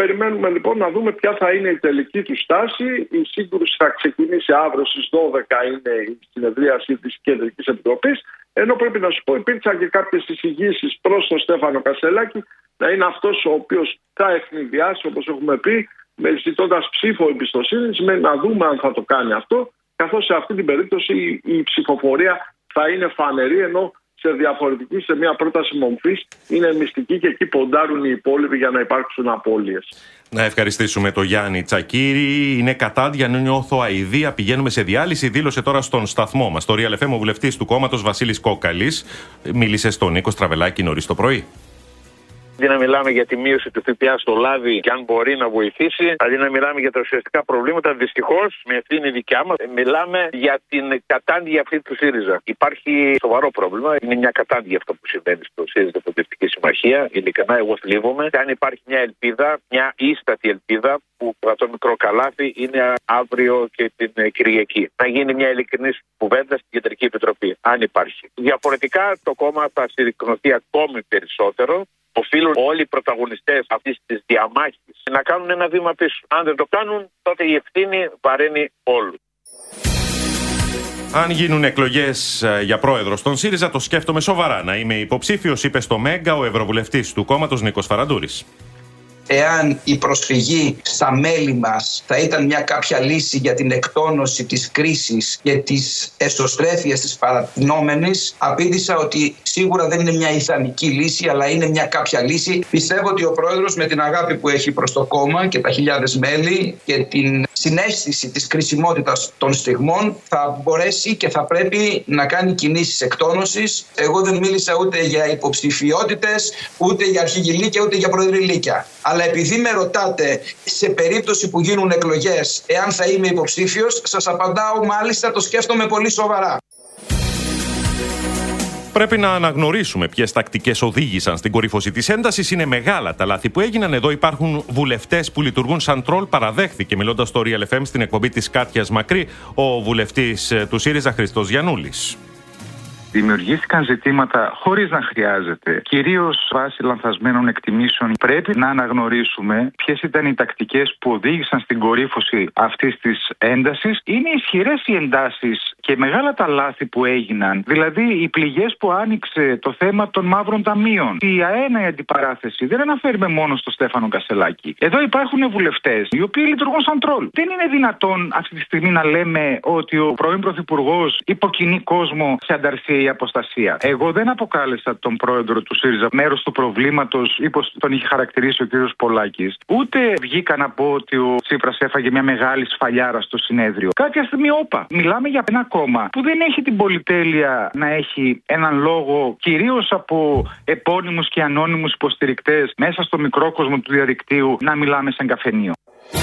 Περιμένουμε λοιπόν να δούμε ποια θα είναι η τελική του στάση. Η σύγκρουση θα ξεκινήσει αύριο στις 12, είναι η συνεδρίαση της Κεντρικής Επιτροπής. Ενώ πρέπει να σου πω, υπήρξαν και κάποιες εισηγήσεις προς τον Στέφανο Κασσελάκη να είναι αυτός ο οποίος θα ευνηδιάσει, όπως έχουμε πει, ζητώντας ψήφο εμπιστοσύνης, να δούμε αν θα το κάνει αυτό, καθώς σε αυτή την περίπτωση η ψηφοφορία θα είναι φανερή, ενώ σε μια πρόταση μομφής είναι μυστική και εκεί ποντάρουν οι υπόλοιποι για να υπάρξουν απώλειες. Να ευχαριστήσουμε τον Γιάννη Τσακίρη. Είναι κατάντια, νιώθω αηδία. Πηγαίνουμε σε διάλυση. Δήλωσε τώρα στον σταθμό μας. Το Real FM ο βουλευτής του κόμματος Βασίλης Κόκαλης μίλησε στον Νίκο Στραβελάκη νωρίς το πρωί. Αντί να μιλάμε για τη μείωση του ΦΠΑ στο λάδι και αν μπορεί να βοηθήσει, αντί να μιλάμε για τα ουσιαστικά προβλήματα, δυστυχώς με ευθύνη δικιά μας, μιλάμε για την κατάντια αυτή του ΣΥΡΙΖΑ. Υπάρχει σοβαρό πρόβλημα. Είναι μια κατάντια αυτό που συμβαίνει στο ΣΥΡΙΖΑ Προοδευτική Συμμαχία. Ειλικρινά, εγώ θλίβομαι. Και αν υπάρχει μια ελπίδα, μια ίστατη ελπίδα, που από το μικρό καλάθι είναι αύριο και την Κυριακή. Να γίνει μια ειλικρινής κουβέντα στην Κεντρική Επιτροπή, αν υπάρχει. Διαφορετικά το κόμμα θα συρρικνωθεί ακόμη περισσότερο. Οφείλουν όλοι οι πρωταγωνιστές αυτής της διαμάχης να κάνουν ένα βήμα πίσω. Αν δεν το κάνουν, τότε η ευθύνη βαραίνει όλους. Αν γίνουν εκλογές για πρόεδρο στον ΣΥΡΙΖΑ, το σκέφτομαι σοβαρά να είμαι υποψήφιος, είπε στο Μέγκα ο ευρωβουλευτής του κόμματος Νίκος Φαραντούρης. Εάν η προσφυγή στα μέλη μας θα ήταν μια κάποια λύση για την εκτόνωση της κρίσης και της εσωστρέφειας της παρατηνόμενης, απήντησα ότι σίγουρα δεν είναι μια ιδανική λύση, αλλά είναι μια κάποια λύση. Πιστεύω ότι ο πρόεδρος, με την αγάπη που έχει προς το κόμμα και τα χιλιάδες μέλη και την συναίσθηση της κρισιμότητας των στιγμών, θα μπορέσει και θα πρέπει να κάνει κινήσεις εκτόνωσης. Εγώ δεν μίλησα ούτε για υποψηφιότητες, ούτε για αρχηγηλίκια, ούτε για προεδρηλίκια. Αλλά επειδή με ρωτάτε σε περίπτωση που γίνουν εκλογές εάν θα είμαι υποψήφιος, σας απαντάω μάλιστα το σκέφτομαι πολύ σοβαρά. Πρέπει να αναγνωρίσουμε ποιες τακτικές οδήγησαν στην κορύφωση της έντασης. Είναι μεγάλα τα λάθη που έγιναν. Εδώ υπάρχουν βουλευτές που λειτουργούν σαν τρόλ, παραδέχθηκε μιλώντας στο Real FM στην εκπομπή της Κάτιας Μακρύ ο βουλευτής του ΣΥΡΙΖΑ Χριστός Γιαννούλης. Δημιουργήθηκαν ζητήματα χωρίς να χρειάζεται, κυρίως βάσει λανθασμένων εκτιμήσεων. Πρέπει να αναγνωρίσουμε ποιες ήταν οι τακτικές που οδήγησαν στην κορύφωση αυτής της έντασης. Είναι ισχυρές οι εντάσεις και μεγάλα τα λάθη που έγιναν. Δηλαδή, οι πληγές που άνοιξε το θέμα των μαύρων ταμείων. Η αέναη αντιπαράθεση δεν αναφέρουμε μόνο στο Στέφανο Κασσελάκη. Εδώ υπάρχουν βουλευτές οι οποίοι λειτουργούν σαν τρόλ. Δεν είναι δυνατόν αυτή τη στιγμή να λέμε ότι ο πρώην Πρωθυπουργός υποκινεί κόσμο σε ανταρσία ή αποστασία. Εγώ δεν αποκάλεσα τον πρόεδρο του ΣΥΡΙΖΑ μέρος του προβλήματος, όπως τον είχε χαρακτηρίσει ο κ. Πολάκης. Ούτε βγήκα να πω ότι ο Τσίπρας έφαγε μια μεγάλη σφαλιάρα στο συνέδριο. Κάποια στιγμή, μιλάμε για ένα κόμμα που δεν έχει την πολυτέλεια να έχει έναν λόγο, κυρίως από επώνυμους και ανώνυμους υποστηρικτές μέσα στο μικρό κόσμο του διαδικτύου, να μιλάμε σαν καφενείο.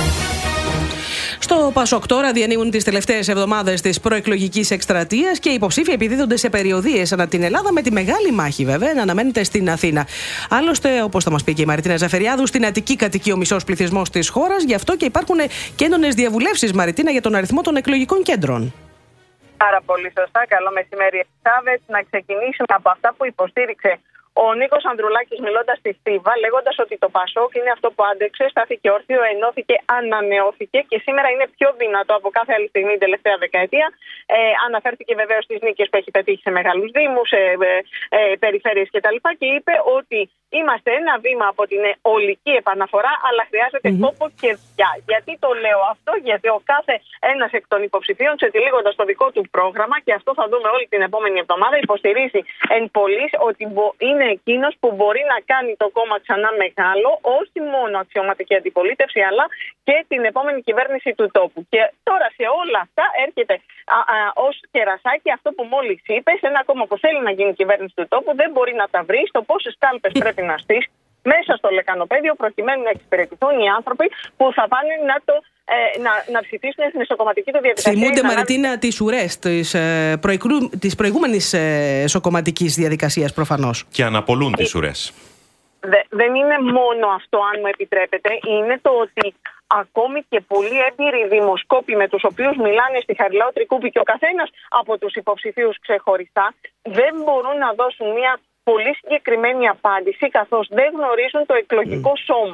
Στο Πασόκ τώρα διανύουν τις τελευταίες εβδομάδες της προεκλογικής εκστρατείας και οι υποψήφοι επιδίδονται σε περιοδίες ανά την Ελλάδα, με τη μεγάλη μάχη βέβαια να αναμένεται στην Αθήνα. Άλλωστε, όπως θα μας πει και η Μαριτίνα Ζαφεριάδου, στην Αττική κατοικεί ο μισός πληθυσμός της χώρας, γι' αυτό και υπάρχουν και έντονες διαβουλεύσεις, Μαριτίνα, για τον αριθμό των εκλογικών κέντρων. Πάρα πολύ σωστά. Καλό μεσημέρι, Ελισάβετ. Να ξεκινήσουμε από αυτά που υποστήριξε ο Νίκος Ανδρουλάκης μιλώντας στη Στίβα, λέγοντας ότι το Πασόκ είναι αυτό που άντεξε, στάθηκε όρθιο, ενώθηκε, ανανεώθηκε και σήμερα είναι πιο δυνατό από κάθε άλλη στιγμή την τελευταία δεκαετία. Αναφέρθηκε βεβαίως στις νίκες που έχει πετύχει σε μεγάλους δήμους, σε περιφέρειες κτλ. Και είπε ότι είμαστε ένα βήμα από την ολική επαναφορά, αλλά χρειάζεται κόπο και δουλειά. Γιατί το λέω αυτό? Γιατί ο κάθε ένας εκ των υποψηφίων, ξετυλίγοντας το δικό του πρόγραμμα, και αυτό θα δούμε όλη την επόμενη εβδομάδα, υποστηρίζει εν πολλοίς ότι είναι εκείνος που μπορεί να κάνει το κόμμα ξανά μεγάλο, όχι μόνο αξιωματική αντιπολίτευση, αλλά και την επόμενη κυβέρνηση του τόπου. Και τώρα σε όλα αυτά έρχεται ως κερασάκι αυτό που μόλις είπε, σε ένα κόμμα που θέλει να γίνει κυβέρνηση του τόπου, δεν μπορεί να τα βρει στο πόσες κάλπες πρέπει να στήσει μέσα στο λεκανοπέδιο, προκειμένου να εξυπηρετηθούν οι άνθρωποι που θα πάνε να ψηφίσουν στην εσωκομματική του διαδικασία. Θυμούνται, Μαριτίνα, τις ουρές της προηγούμενης εσωκομματικής διαδικασίας προφανώς. Και αναπολούν τις ουρές. Δεν είναι μόνο αυτό, αν μου επιτρέπετε. Είναι το ότι ακόμη και πολύ έμπειροι δημοσκόποι με τους οποίους μιλάνε στη Χαριλάου Τρικούπη και ο καθένας από τους υποψηφίους ξεχωριστά, δεν μπορούν να δώσουν μια πολύ συγκεκριμένη απάντηση, καθώς δεν γνωρίζουν το εκλογικό σώμα.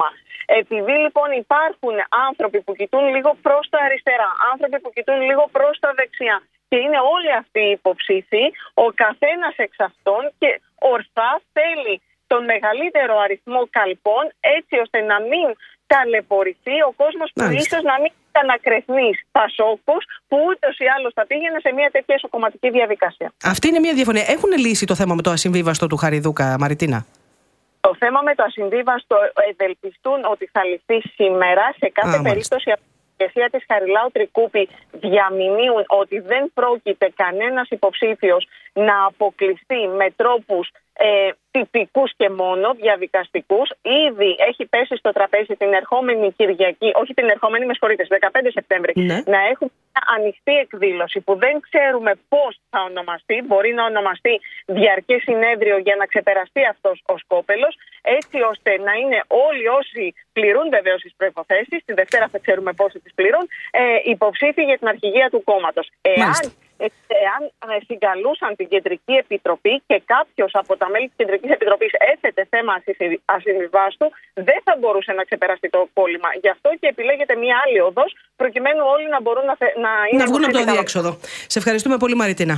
Επειδή λοιπόν υπάρχουν άνθρωποι που κοιτούν λίγο προς τα αριστερά, άνθρωποι που κοιτούν λίγο προς τα δεξιά και είναι όλοι αυτοί οι υποψήφοι, ο καθένας εξ αυτών και ορθά θέλει τον μεγαλύτερο αριθμό καλπών, έτσι ώστε να μην ταλαιπωρηθεί ο κόσμος που ίσως να μην ήταν ακρεθνής πασόκους, που ούτως ή άλλως θα πήγαινε σε μια τέτοια ισοκομματική διαδικασία. Αυτή είναι μια διαφωνία. Έχουν λύσει το θέμα με το ασυμβίβαστο του Χαριδούκα, Μαριτίνα? Το θέμα με το ασυμβίβαστο ευελπιστούν ότι θα λυθεί σήμερα. Σε κάθε περίπτωση από την ηγεσία της Χαριλάου Τρικούπη διαμηνύουν ότι δεν πρόκειται κανένας υποψήφιος να αποκλειστεί με τρόπους τυπικούς και μόνο, διαδικαστικούς. Ήδη έχει πέσει στο τραπέζι την ερχόμενη Κυριακή, όχι την ερχόμενη, με συγχωρείτε, 15 Σεπτέμβρη, να έχουμε μια ανοιχτή εκδήλωση που δεν ξέρουμε πώς θα ονομαστεί. Μπορεί να ονομαστεί διαρκές συνέδριο για να ξεπεραστεί αυτός ο σκόπελος, έτσι ώστε να είναι όλοι όσοι πληρούν βεβαίως τις προϋποθέσεις, τη Δευτέρα θα ξέρουμε πόσοι τις πληρούν, υποψήφοι για την αρχηγία του κόμματος. Εάν συγκαλούσαν την Κεντρική Επιτροπή και κάποιος από τα μέλη της Κεντρικής Επιτροπής έθετε θέμα ασυμβιβάστου, δεν θα μπορούσε να ξεπεραστεί το κόλλημα. Γι' αυτό και επιλέγεται μια άλλη οδός, προκειμένου όλοι να μπορούν να βγουν από το αδιέξοδο. Σε ευχαριστούμε πολύ, Μαριτίνα.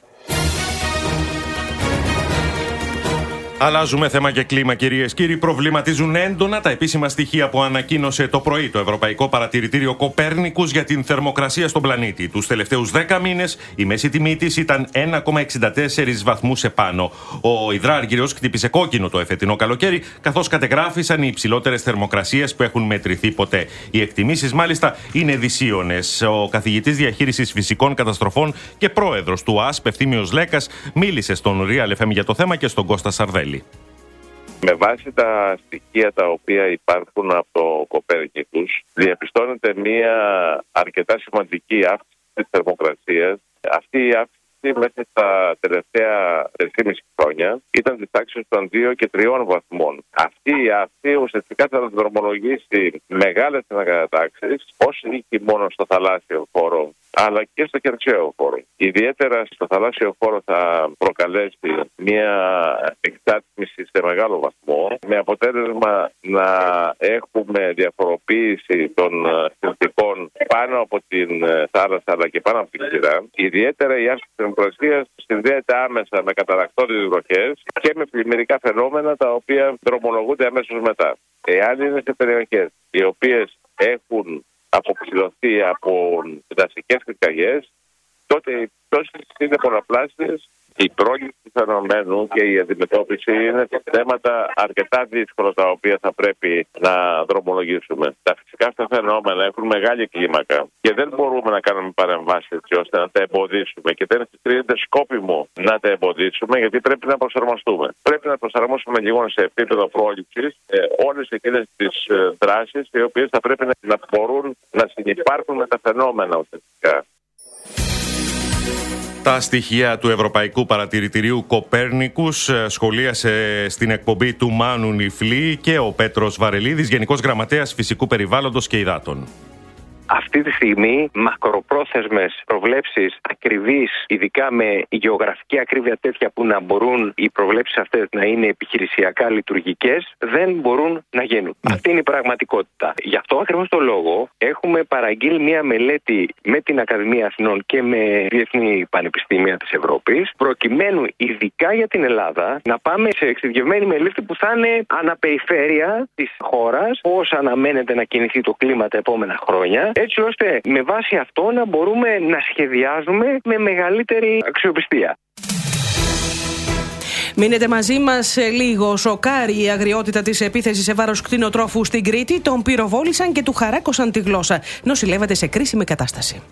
Αλλάζουμε θέμα και κλίμα, κυρίες και κύριοι. Προβληματίζουν έντονα τα επίσημα στοιχεία που ανακοίνωσε το πρωί το Ευρωπαϊκό Παρατηρητήριο Κοπέρνικους για την θερμοκρασία στον πλανήτη. Τους τελευταίους 10 μήνες η μέση τιμή της ήταν 1,64 βαθμούς επάνω. Ο υδράργυρος χτύπησε κόκκινο το εφετινό καλοκαίρι, καθώς κατεγράφησαν οι υψηλότερες θερμοκρασίες που έχουν μετρηθεί ποτέ. Οι εκτιμήσεις μάλιστα είναι δυσίωνες. Ο καθηγητής διαχείρισης φυσικών καταστροφών και πρόεδρος του ΑΣΠ, Ευθύμιος Λέκας, μίλησε στον Real FM για το θέμα και στον Κώστα Σαρδέλη. Με βάση τα στοιχεία τα οποία υπάρχουν από το Κοπέρνικους, διαπιστώνεται μια αρκετά σημαντική αύξηση της θερμοκρασίας. Αυτή η αύξηση μέσα στα τελευταία 3,5 χρόνια ήταν της τάξης των 2 και 3 βαθμών. Αυτή η αύξηση ουσιαστικά θα δρομολογήσει μεγάλες ανακατατάξεις, όχι μόνο στο θαλάσσιο χώρο, αλλά και στο χερσαίο χώρο. Ιδιαίτερα στο θαλάσσιο χώρο θα προκαλέσει μια εκτάτμιση σε μεγάλο βαθμό, με αποτέλεσμα να έχουμε διαφοροποίηση των συνθηκών πάνω από την θάλασσα αλλά και πάνω από την ξηρά. Ιδιαίτερα η αύξηση της θερμοκρασίας συνδέεται άμεσα με καταρρακτώδεις βροχές και με πλημμυρικά φαινόμενα τα οποία δρομολογούνται αμέσως μετά. Εάν είναι σε περιοχές οι οποίες έχουν αποψηλωθεί από δασικές πυρκαγιές, τότε οι πτώσεις είναι πολλαπλάσιες. Η πρόληψη του φαινομένου και η αντιμετώπιση είναι θέματα αρκετά δύσκολα τα οποία θα πρέπει να δρομολογήσουμε. Τα φυσικά αυτά φαινόμενα έχουν μεγάλη κλίμακα και δεν μπορούμε να κάνουμε παρεμβάσεις έτσι ώστε να τα εμποδίσουμε και δεν κρίνεται σκόπιμο να τα εμποδίσουμε, γιατί πρέπει να προσαρμοστούμε. Πρέπει να προσαρμόσουμε λίγο σε επίπεδο πρόληψης όλες εκείνες τις δράσεις οι οποίες θα πρέπει να μπορούν να συνυπάρχουν με τα φαινόμενα ουσιαστικά. Τα στοιχεία του Ευρωπαϊκού Παρατηρητηρίου Κοπέρνικους σχολίασε στην εκπομπή του Μάνου Νιφλή και ο Πέτρος Βαρελίδης, Γενικός Γραμματέας Φυσικού Περιβάλλοντος και Υδάτων. Αυτή τη στιγμή μακροπρόθεσμες προβλέψεις ακριβείς, ειδικά με γεωγραφική ακρίβεια τέτοια που να μπορούν οι προβλέψεις αυτές να είναι επιχειρησιακά λειτουργικές, δεν μπορούν να γίνουν. Αυτή είναι η πραγματικότητα. Γι' αυτό ακριβώς το λόγο έχουμε παραγγείλει μια μελέτη με την Ακαδημία Αθηνών και με διεθνή πανεπιστήμια της Ευρώπης, προκειμένου ειδικά για την Ελλάδα να πάμε σε εξειδικευμένη μελέτη που θα είναι αναπεριφέρεια της χώρας, πώς αναμένεται να κινηθεί το κλίμα τα επόμενα χρόνια, έτσι ώστε με βάση αυτό να μπορούμε να σχεδιάζουμε με μεγαλύτερη αξιοπιστία. Μείνετε μαζί μας λίγο. Σοκάρει η αγριότητα της επίθεσης σε βάρος κτηνοτρόφου στην Κρήτη. Τον πυροβόλησαν και του χαράκωσαν τη γλώσσα. Νοσηλεύεται σε κρίσιμη κατάσταση.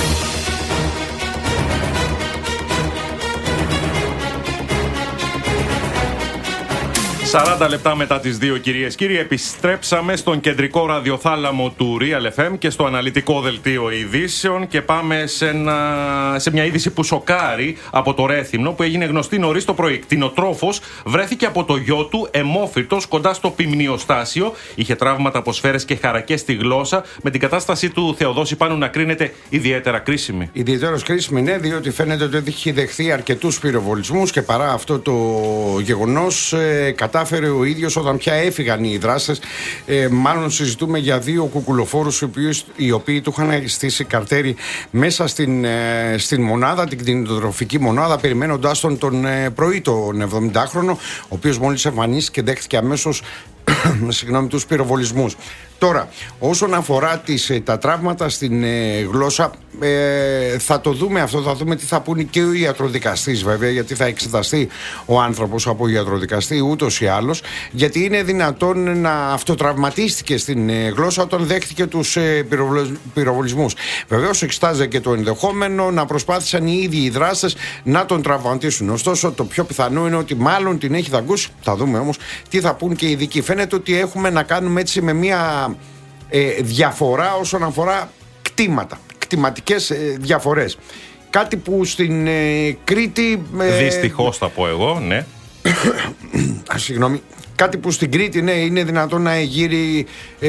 40 λεπτά μετά τις 2, κυρίες και κύριοι, επιστρέψαμε στον κεντρικό ραδιοθάλαμο του Real FM και στο αναλυτικό δελτίο ειδήσεων και πάμε σε μια είδηση που σοκάρει από το Ρέθυμνο, που έγινε γνωστή νωρίς το πρωί. Κτηνοτρόφος βρέθηκε από το γιο του αιμόφυρτος κοντά στο πυμνιοστάσιο. Είχε τραύματα από σφαίρες και χαρακές στη γλώσσα, με την κατάσταση του Θεοδόση Πάνου να κρίνεται ιδιαίτερα κρίσιμη. Ιδιαίτερος κρίσιμη, ναι, διότι φαίνεται ότι έχει δεχθεί αρκετούς πυροβολισμούς και παρά αυτό το γεγονός κατάφερε μετάφερε ο ίδιος όταν πια έφυγαν οι δράστες. Μάλλον συζητούμε για 2 κουκουλοφόρους οι οποίοι του είχαν στήσει καρτέρι μέσα στην μονάδα, την κτηνοτροφική μονάδα, περιμένοντάς τον πρωί, τον 70χρονο, ο οποίος μόλις εμφανίστηκε και δέχτηκε αμέσως τους πυροβολισμούς. Τώρα, όσον αφορά τα τραύματα στην γλώσσα, θα το δούμε αυτό, θα δούμε τι θα πούνε και ο ιατροδικαστής βέβαια, γιατί θα εξεταστεί ο άνθρωπος από ιατροδικαστή ούτως ή άλλως, γιατί είναι δυνατόν να αυτοτραυματίστηκε στην γλώσσα όταν δέχτηκε τους πυροβολισμούς. Βεβαίως εξετάζεται και το ενδεχόμενο να προσπάθησαν οι ίδιοι οι δράστες να τον τραυματίσουν. Ωστόσο, το πιο πιθανό είναι ότι μάλλον την έχει δαγκούσει. Θα δούμε όμως τι θα πούν και οι ειδικοί. Φαίνεται ότι έχουμε να κάνουμε έτσι με μια διαφορά όσον αφορά κτηματικές διαφορές. Κάτι που στην Κρήτη... Δυστυχώς θα πω εγώ, ναι. Συγγνώμη. Κάτι που στην Κρήτη είναι δυνατόν να εγείρει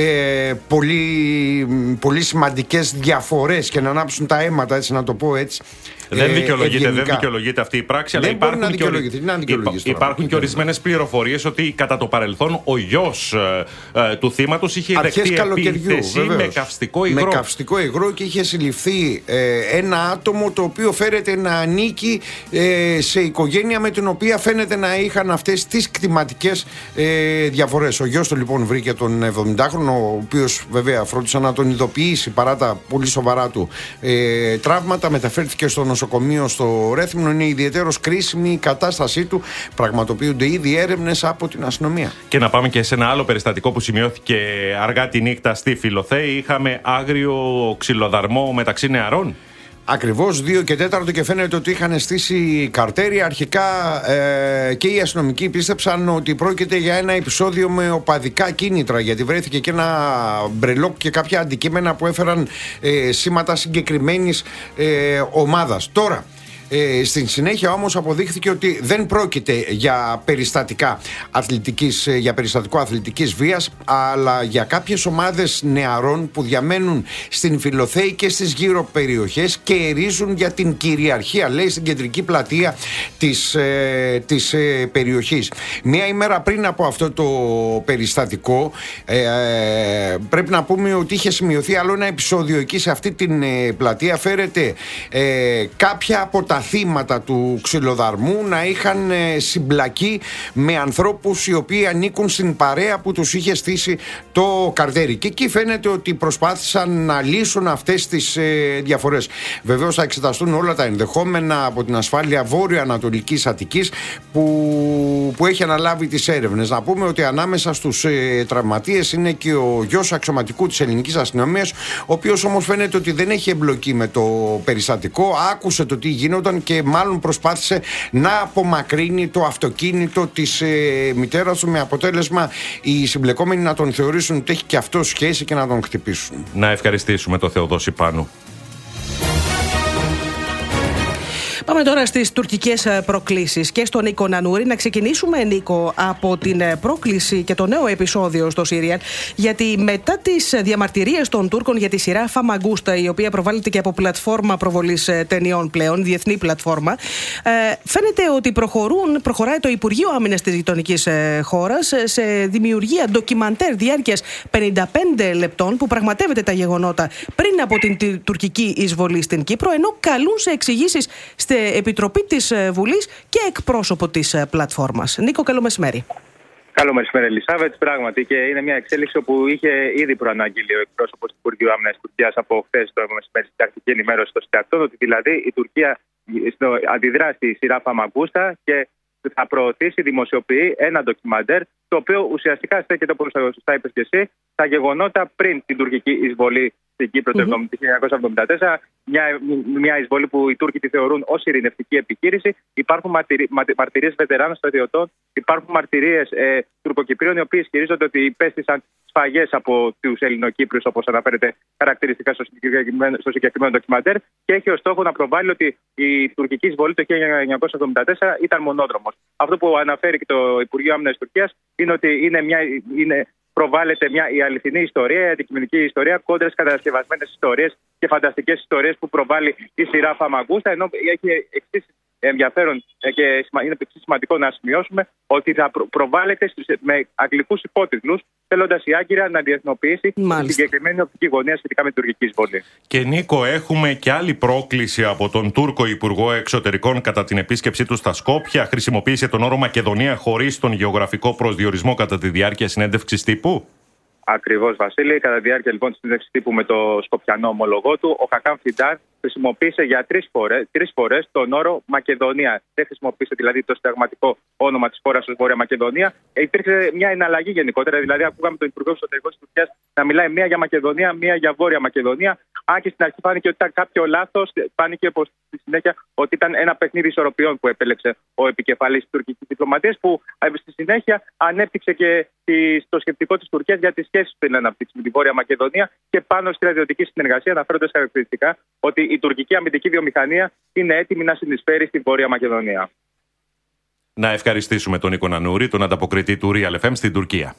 πολύ σημαντικές διαφορές και να ανάψουν τα αίματα, έτσι να το πω έτσι. Δεν δικαιολογείται αυτή η πράξη, αλλά υπάρχουν και ορισμένες πληροφορίες ότι κατά το παρελθόν ο γιος του θύματος είχε δεχτεί επίθεση με καυστικό υγρό. Με καυστικό υγρό και είχε συλληφθεί ένα άτομο το οποίο φαίνεται να ανήκει σε οικογένεια με την οποία φαίνεται να είχαν αυτές τις κτηματικές διαφορές. Ο γιος του λοιπόν βρήκε τον 70χρονο, ο οποίος βέβαια φρόντισε να τον ειδοποιήσει παρά τα πολύ σοβαρά του τραύματα, μεταφέρθηκε στο νοσοκομείο στο Ρέθυμνο. Είναι ιδιαίτερος κρίσιμη η κατάστασή του. Πραγματοποιούνται ήδη έρευνες από την αστυνομία. Και να πάμε και σε ένα άλλο περιστατικό που σημειώθηκε αργά τη νύχτα στη Φιλοθέη. Είχαμε άγριο ξυλοδαρμό μεταξύ νεαρών. Ακριβώς, 2 και 4 και φαίνεται ότι είχαν στήσει καρτέρι. Αρχικά και οι αστυνομικοί πίστεψαν ότι πρόκειται για ένα επεισόδιο με οπαδικά κίνητρα, γιατί βρέθηκε και ένα μπρελόκ και κάποια αντικείμενα που έφεραν σήματα συγκεκριμένης ομάδας. Τώρα, στην συνέχεια όμως αποδείχθηκε ότι δεν πρόκειται για περιστατικό αθλητικής βίας, αλλά για κάποιες ομάδες νεαρών που διαμένουν στην Φιλοθέη και στις γύρω περιοχές και ερίζουν για την κυριαρχία, λέει, στην κεντρική πλατεία της περιοχής. Μία ημέρα πριν από αυτό το περιστατικό, πρέπει να πούμε ότι είχε σημειωθεί άλλο ένα επεισόδιο εκεί σε αυτή την πλατεία. Φέρεται κάποια από τα θύματα του ξυλοδαρμού να είχαν συμπλακεί με ανθρώπους οι οποίοι ανήκουν στην παρέα που τους είχε στήσει το καρτέρι. Και εκεί φαίνεται ότι προσπάθησαν να λύσουν αυτές τις διαφορές. Βεβαίως θα εξεταστούν όλα τα ενδεχόμενα από την ασφάλεια Βόρειο-Ανατολικής Αττικής που έχει αναλάβει τις έρευνες. Να πούμε ότι ανάμεσα στους τραυματίες είναι και ο γιος αξιωματικού της ελληνικής αστυνομίας, ο οποίος όμως φαίνεται ότι δεν έχει εμπλοκή με το περιστατικό. Άκουσε το τι γινόταν και μάλλον προσπάθησε να απομακρύνει το αυτοκίνητο της μητέρας του, με αποτέλεσμα οι συμπλεκόμενοι να τον θεωρήσουν ότι έχει και αυτό σχέση και να τον χτυπήσουν. Να ευχαριστήσουμε τον Θεοδόση Πάνου. Πάμε τώρα στις τουρκικές προκλήσεις και στον Νίκο Νανούρη. Να ξεκινήσουμε, Νίκο, από την πρόκληση και το νέο επεισόδιο στο Σύριαν. Γιατί μετά τις διαμαρτυρίες των Τούρκων για τη σειρά Φαμαγκούστα, η οποία προβάλλεται και από πλατφόρμα προβολής ταινιών πλέον, διεθνή πλατφόρμα, φαίνεται ότι προχωράει το Υπουργείο Άμυνας της γειτονικής χώρας σε δημιουργία ντοκιμαντέρ διάρκειας 55 λεπτών που πραγματεύεται τα γεγονότα πριν από την τουρκική εισβολή στην Κύπρο, ενώ καλούν σε εξηγήσεις Επιτροπή της Βουλής και εκπρόσωπο της πλατφόρμας. Νίκο, καλό μεσημέρι. Καλό μεσημέρι, Ελισάβετ. Πράγματι, και είναι μια εξέλιξη όπου είχε ήδη προαναγγείλει ο εκπρόσωπος του Υπουργείου Άμυνας της Τουρκίας από χθες το μεσημέρι στην τακτική ενημέρωση στο ΣΤΑΤΟ, ότι δηλαδή η Τουρκία αντιδρά στη σειρά Φαμαγκούστα και θα προωθήσει, δημοσιοποιεί ένα ντοκιμαντέρ, το οποίο ουσιαστικά στέκεται, όπως σωστά είπες και εσύ, τα γεγονότα πριν την τουρκική εισβολή στην Κύπρο το 1974, μια εισβολή που οι Τούρκοι τη θεωρούν ως ειρηνευτική επιχείρηση. Υπάρχουν μαρτυρίες βετεράνων στρατιωτών, υπάρχουν μαρτυρίες Τουρκοκυπρίων, οι οποίοι ισχυρίζονται ότι υπέστησαν σφαγές από τους Ελληνοκύπριους, όπως αναφέρεται χαρακτηριστικά στο συγκεκριμένο ντοκιμαντέρ, και έχει ως στόχο να προβάλλει ότι η τουρκική εισβολή το 1974 ήταν μονόδρομος. Αυτό που αναφέρει και το Υπουργείο Άμυνας της Τουρκίας είναι ότι προβάλλεται η αληθινή ιστορία, η αντικειμενική ιστορία, κόντρα στις κατασκευασμένες ιστορίες και φανταστικές ιστορίες που προβάλλει η σειρά Φαμαγκούστα, ενώ έχει εξής ενδιαφέρον και είναι σημαντικό να σημειώσουμε ότι θα προβάλλεται με αγγλικούς υπότιτλους, θέλοντας η Άγκυρα να διεθνοποιήσει τη συγκεκριμένη οπτική γωνία σχετικά με την τουρκική εισβολή. Και Νίκο, έχουμε και άλλη πρόκληση από τον Τούρκο Υπουργό Εξωτερικών κατά την επίσκεψή του στα Σκόπια. Χρησιμοποίησε τον όρο Μακεδονία χωρίς τον γεωγραφικό προσδιορισμό κατά τη διάρκεια συνέντευξης τύπου. Ακριβώς, Βασίλη. Κατά τη διάρκεια λοιπόν της συνέντευξης τύπου με το σκοπιανό ομολογό του, ο Χακάν Φιντάν χρησιμοποίησε για τρεις φορές τον όρο Μακεδονία. Δεν χρησιμοποίησε δηλαδή το συνταγματικό όνομα της χώρας ως Βόρεια Μακεδονία. Υπήρξε μια εναλλαγή γενικότερα. Δηλαδή, ακούγαμε τον Υπουργό Εξωτερικών της Τουρκίας να μιλάει μία για Μακεδονία, μία για Βόρεια Μακεδονία. Αν και στην αρχή φάνηκε ότι ήταν κάποιο λάθος, φάνηκε στη συνέχεια ότι ήταν ένα παιχνίδι ισορροπιών που επέλεξε ο επικεφαλής της τουρκικής διπλωματίας, που στη συνέχεια ανέπτυξε και το σκεπτικό της Τουρκίας για τις σχέσεις που θέλει να αναπτύξει με τη Βόρεια Μακεδονία και πάνω στη στρατιωτική συνεργασία, αναφέροντας χαρακτηριστικά ότι η τουρκική αμυντική βιομηχανία είναι έτοιμη να συνεισφέρει στη Βόρεια Μακεδονία. Να ευχαριστήσουμε τον Νίκο Νανούρη, τον ανταποκριτή του Real FM στην Τουρκία.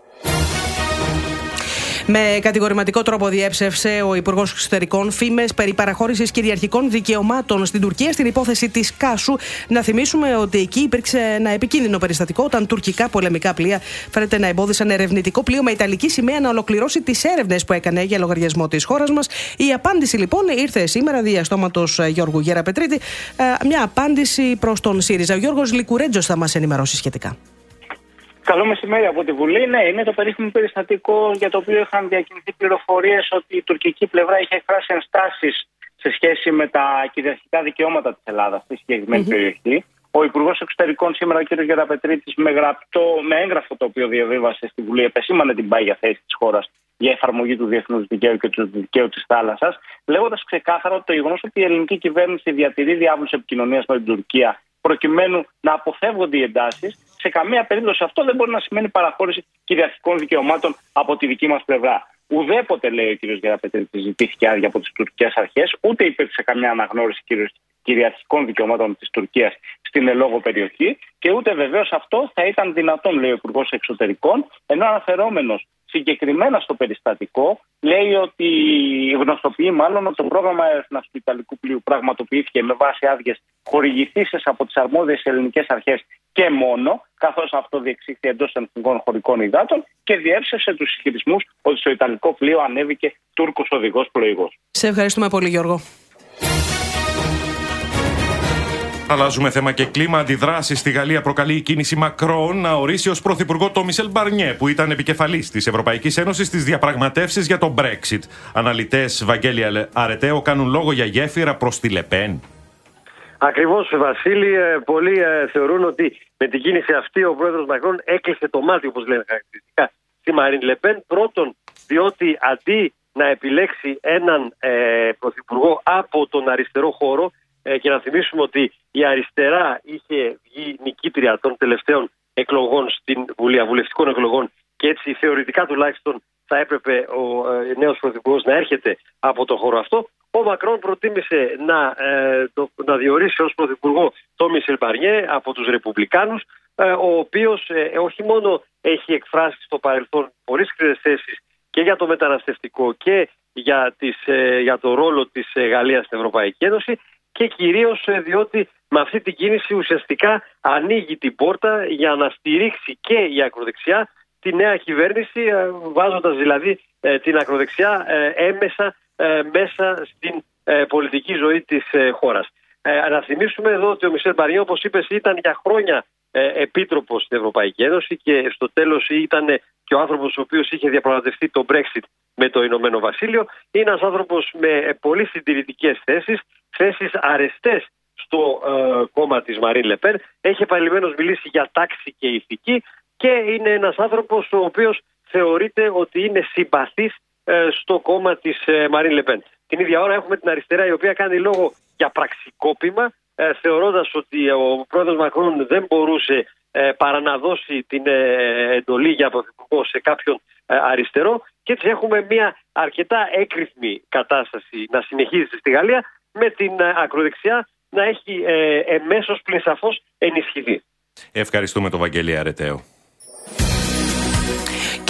Με κατηγορηματικό τρόπο διέψευσε ο Υπουργός Εξωτερικών φήμες περί παραχώρησης κυριαρχικών δικαιωμάτων στην Τουρκία στην υπόθεση της Κάσου. Να θυμίσουμε ότι εκεί υπήρξε ένα επικίνδυνο περιστατικό όταν τουρκικά πολεμικά πλοία φαίνεται να εμπόδισαν ερευνητικό πλοίο με ιταλική σημαία να ολοκληρώσει τις έρευνες που έκανε για λογαριασμό της χώρας μας. Η απάντηση λοιπόν ήρθε σήμερα δια στόματος Γιώργου Γεραπετρίτη. Μια απάντηση προς τον ΣΥΡΙΖΑ. Ο Γιώργος Λικουρέτζος θα μας ενημερώσει σχετικά. Καλό μεσημέρι από τη Βουλή. Ναι, είναι το περίφημο περιστατικό για το οποίο είχαν διακινηθεί πληροφορίες ότι η τουρκική πλευρά είχε εκφράσει ενστάσεις σε σχέση με τα κυριαρχικά δικαιώματα της Ελλάδας στη συγκεκριμένη περιοχή. Ο Υπουργός Εξωτερικών σήμερα, ο κ. Γεραπετρίτης, με έγγραφο το οποίο διαβίβασε στη Βουλή, επεσήμανε την πάγια θέση της χώρας για εφαρμογή του διεθνούς δικαίου και του δικαίου της θάλασσας, λέγοντας ξεκάθαρα ότι το γεγονός ότι η ελληνική κυβέρνηση διατηρεί διάβλους επικοινωνίας με την Τουρκία προκειμένου να αποφεύγονται οι εντάσεις, σε καμία περίπτωση αυτό δεν μπορεί να σημαίνει παραχώρηση κυριαρχικών δικαιωμάτων από τη δική μας πλευρά. Ουδέποτε, λέει ο κ. Γεραπετρίτης, ζητήθηκε άδεια από τις τουρκικές αρχές, ούτε υπήρξε καμιά αναγνώριση κυριαρχικών δικαιωμάτων της Τουρκίας στην ελόγω περιοχή και ούτε βεβαίως αυτό θα ήταν δυνατόν, λέει ο Υπουργός Εξωτερικών, ενώ αναφερόμενος συγκεκριμένα στο περιστατικό, λέει ότι γνωστοποιεί μάλλον ότι το πρόγραμμα έρευνας του ιταλικού πλοίου πραγματοποιήθηκε με βάση άδειες χορηγηθήσεις από τις αρμόδιες ελληνικές αρχές και μόνο, καθώς αυτό διεξήχθη εντός των εθνικών χωρικών υδάτων και διέψευσε τους ισχυρισμούς ότι στο ιταλικό πλοίο ανέβηκε Τούρκος οδηγός πλοηγός. Σε ευχαριστούμε πολύ, Γιώργο. Αλλάζουμε θέμα και κλίμα. Αντιδράσεις στη Γαλλία προκαλεί η κίνηση Μακρόν να ορίσει ως πρωθυπουργό τον Μισελ Μπαρνιέ, που ήταν επικεφαλής της Ευρωπαϊκής Ένωσης στις διαπραγματεύσεις για το Brexit. Αναλυτές Βαγγέλη Αρετέο κάνουν λόγο για γέφυρα προς τη Λεπέν. Ακριβώς, Βασίλη. Πολλοί θεωρούν ότι με την κίνηση αυτή ο πρόεδρος Μακρόν έκλεισε το μάτι, όπως λένε χαρακτηριστικά, στη Μαρίν Λεπέν. Πρώτον, διότι αντί να επιλέξει έναν πρωθυπουργό από τον αριστερό χώρο, και να θυμίσουμε ότι η αριστερά είχε βγει νικήτρια των τελευταίων εκλογών στην Βουλή, βουλευτικών εκλογών, και έτσι θεωρητικά τουλάχιστον θα έπρεπε ο νέος πρωθυπουργός να έρχεται από το χώρο αυτό. Ο Μακρόν προτίμησε να διορίσει ως πρωθυπουργό τον Μισελ Μπαρνιέ από τους Ρεπουμπλικάνους, ο οποίος όχι μόνο έχει εκφράσει στο παρελθόν πολύ σκληρές θέσεις και για το μεταναστευτικό και για το ρόλο της Γαλλίας στην Ευρωπαϊκή Ένωση, και κυρίως διότι με αυτή την κίνηση ουσιαστικά ανοίγει την πόρτα για να στηρίξει και η ακροδεξιά τη νέα κυβέρνηση, βάζοντας δηλαδή την ακροδεξιά έμεσα μέσα στην πολιτική ζωή της χώρας. Να θυμίσουμε εδώ ότι ο Μισελ Μπαρνιέ, όπως είπες, ήταν για χρόνια επίτροπος στην Ευρωπαϊκή Ένωση και στο τέλος ήταν και ο άνθρωπος ο οποίος είχε διαπραγματευτεί το Brexit με το Ηνωμένο Βασίλειο. Είναι ένας άνθρωπος με πολύ συντηρητικές θέσεις αρεστές στο κόμμα της Μαρίν Λεπέν. Έχει επανειλημμένως μιλήσει για τάξη και ηθική και είναι ένας άνθρωπος ο οποίος θεωρείται ότι είναι συμπαθής στο κόμμα της Μαρίν Λεπέν. Την ίδια ώρα έχουμε την αριστερά, η οποία κάνει λόγο για πραξικόπημα, θεωρώντας ότι ο πρόεδρος Μακρόν δεν μπορούσε παρά να δώσει την εντολή για πρωθυπουργό σε κάποιον αριστερό, και έτσι έχουμε μια αρκετά έκρηθμη κατάσταση να συνεχίζεται στη Γαλλία, με την ακροδεξιά να έχει εμέσως πλην σαφώς ενισχυθεί. Ευχαριστούμε τον Βαγγέλη Αρετέο.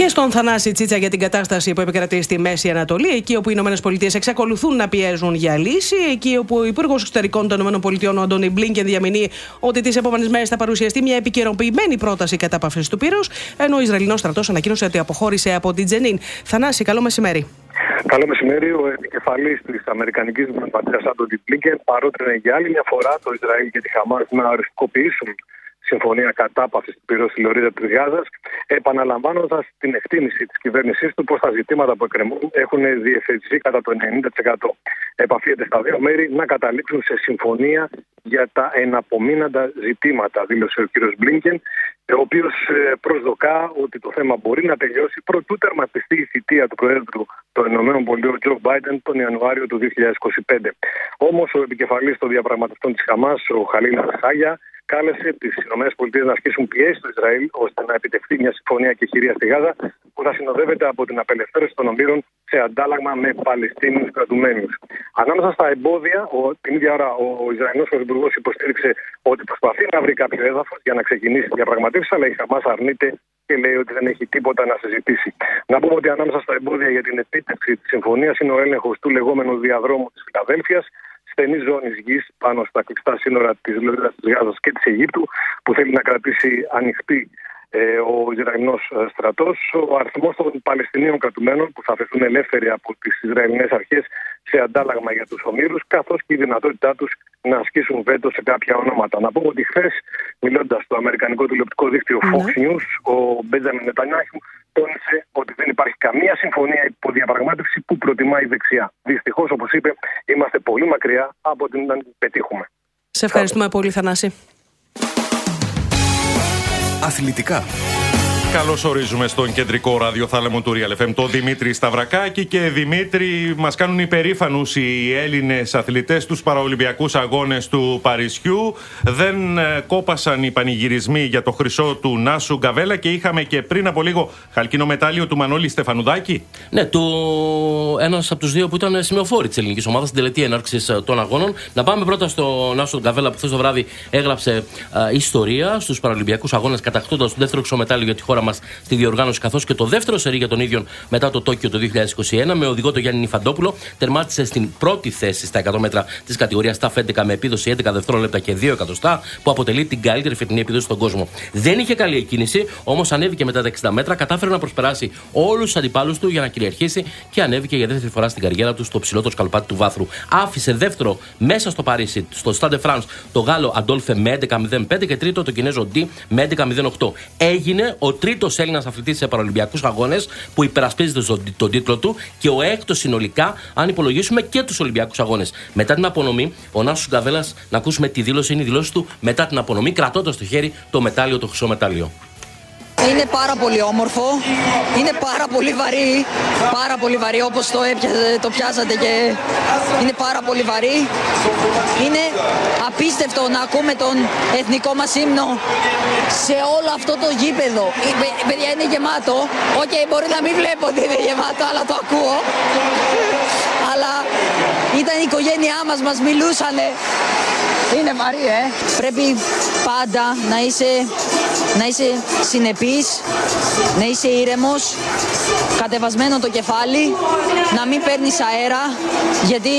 Και στον Θανάση Τσίτσα για την κατάσταση που επικρατεί στη Μέση Ανατολή, εκεί όπου οι ΗΠΑ εξακολουθούν να πιέζουν για λύση, εκεί όπου ο Υπουργός Εξωτερικών των ΗΠΑ, ο Αντόνι Μπλίνκεν, διαμηνύει ότι τις επόμενες μέρες θα παρουσιαστεί μια επικαιροποιημένη πρόταση κατάπαυσης του πύρους, ενώ ο Ισραηλινός στρατός ανακοίνωσε ότι αποχώρησε από την Τζενίν. Θανάση, καλό μεσημέρι. Καλό μεσημέρι. Ο επικεφαλής της Αμερικανικής Διπλωματίας, Αντόνι Μπλίνκεν, παρότρινε για άλλη μια φορά το Ισραήλ και τη Χαμάς να οριστικοποιήσουν συμφωνία κατάπαυσης του πυρός στη λωρίδα της Γάζας, επαναλαμβάνοντας την εκτίμηση της κυβέρνησής του πως τα ζητήματα που εκκρεμούν έχουν διευθετηθεί κατά το 90%. Επαφίεται στα δύο μέρη να καταλήξουν σε συμφωνία για τα εναπομείναντα ζητήματα, δήλωσε ο κ. Μπλίνκεν, ο οποίος προσδοκά ότι το θέμα μπορεί να τελειώσει προτού τερματιστεί η θητεία του Προέδρου των ΗΠΑ, Τζο Μπάιντεν, τον Ιανουάριο του 2025. Όμως, ο επικεφαλής των διαπραγματευτών της Χαμάς, ο Χαλίλ Αλ-Χάγια, κάλεσε τις ΗΠΑ να ασκήσουν πιέση στο Ισραήλ ώστε να επιτευχθεί μια συμφωνία κεχηρίας στη Γάζα που θα συνοδεύεται από την απελευθέρωση των ομήρων σε αντάλλαγμα με Παλαιστίνιους κρατουμένους. Ανάμεσα στα εμπόδια, την ίδια ώρα ο Ισραηλινός Πρωθυπουργός υποστήριξε ότι προσπαθεί να βρει κάποιο έδαφος για να ξεκινήσει τη διαπραγματεύση, αλλά η Χαμάς αρνείται και λέει ότι δεν έχει τίποτα να συζητήσει. Να πούμε ότι ανάμεσα στα εμπόδια για την επίτευξη της συμφωνίας είναι ο έλεγχος του λεγόμενου διαδρόμου της Φιλαδέλφειας, στενή ζώνη γης πάνω στα κλειστά σύνορα της λωρίδας της Γάζας και της Αιγύπτου, που θέλει να κρατήσει ανοιχτή ο Ισραηλινός στρατός. Ο αριθμός των Παλαιστινίων κρατουμένων που θα αφαιθούν ελεύθεροι από τις Ισραηλινές αρχές σε αντάλλαγμα για τους ομήρους, καθώς και η δυνατότητά τους να ασκήσουν βέτο σε κάποια ονόματα. Να πούμε ότι χθες, μιλώντας στο αμερικανικό τηλεοπτικό δίκτυο Fox News, ο Μπέντζαμιν Νετανιάχου τόνισε ότι δεν υπάρχει καμία συμφωνία υποδιαπραγμάτευση που προτιμάει η δεξιά. Δυστυχώς, όπως είπε, είμαστε πολύ μακριά από την να πετύχουμε. Σε ευχαριστούμε πολύ, Θανάση. Αθλητικά. Καλώς ορίζουμε στον κεντρικό ραδιοθάλαμο του Real FM τον Δημήτρη Σταυρακάκη. Και Δημήτρη, μας κάνουν υπερήφανους οι Έλληνες αθλητές στους Παραολυμπιακούς Αγώνες του Παρισιού. Δεν κόπασαν οι πανηγυρισμοί για το χρυσό του Νάσου Γκαβέλα και είχαμε και πριν από λίγο χαλκινό μετάλλιο του Μανώλη Στεφανουδάκη. Ναι, ένας από τους δύο που ήταν σημειοφόροι της ελληνικής ομάδας στην τελετή έναρξης των αγώνων. Να πάμε πρώτα στο Νάσου Γκαβέλα που χθες το βράδυ έγραψε ιστορία στους Παραολυμπιακούς Αγώνες, κατακτώντας το δεύτερο χρυσό μετάλλιο για τη χώρα μας στη διοργάνωση, καθώς και το δεύτερο σερί για τον ίδιο μετά το Τόκιο το 2021. Με οδηγό τον Γιάννη Νιφαντόπουλο, τερμάτισε στην πρώτη θέση στα 100 μέτρα της κατηγορίας ΤΑΦ 11 με επίδοση 11 δευτερόλεπτα και 2 εκατοστά, που αποτελεί την καλύτερη φετινή επίδοση στον κόσμο. Δεν είχε καλή εκκίνηση, όμως ανέβηκε μετά τα 60 μέτρα, κατάφερε να προσπεράσει όλους τους αντιπάλους του για να κυριαρχήσει και ανέβηκε για δεύτερη φορά στην καριέρα του στο ψηλότερο σκαλοπάτι του βάθρου. Άφησε δεύτερο μέσα στο Παρίσι, στο Stade de France, το Γάλλο Αντόλφε με 11.05 και τρίτο το Κινέζο Ντι με 11.08. Έγινε ο τρίτος Έλληνας αθλητής σε Παραολυμπιακούς Αγώνες που υπερασπίζεται τον τίτλο του και ο έκτος συνολικά, αν υπολογίσουμε και τους Ολυμπιακούς Αγώνες. Μετά την απονομή, ο Νάσος Γκαβέλας, να ακούσουμε τη δήλωση, είναι η δήλωση του μετά την απονομή, κρατώντας στο χέρι το μετάλλιο, το χρυσό μετάλλιο. Είναι πάρα πολύ όμορφο, είναι πάρα πολύ βαρύ όπως το πιάσατε και είναι πάρα πολύ βαρύ. Είναι απίστευτο να ακούμε τον εθνικό μας ύμνο σε όλο αυτό το γήπεδο. Παιδιά, είναι γεμάτο, μπορεί να μην βλέπω ότι είναι γεμάτο, αλλά το ακούω. Αλλά ήταν η οικογένειά μας μιλούσανε. Είναι βαρύ, Πρέπει πάντα να είσαι συνεπής, να είσαι ήρεμος, κατεβασμένο το κεφάλι, να μην παίρνεις αέρα, γιατί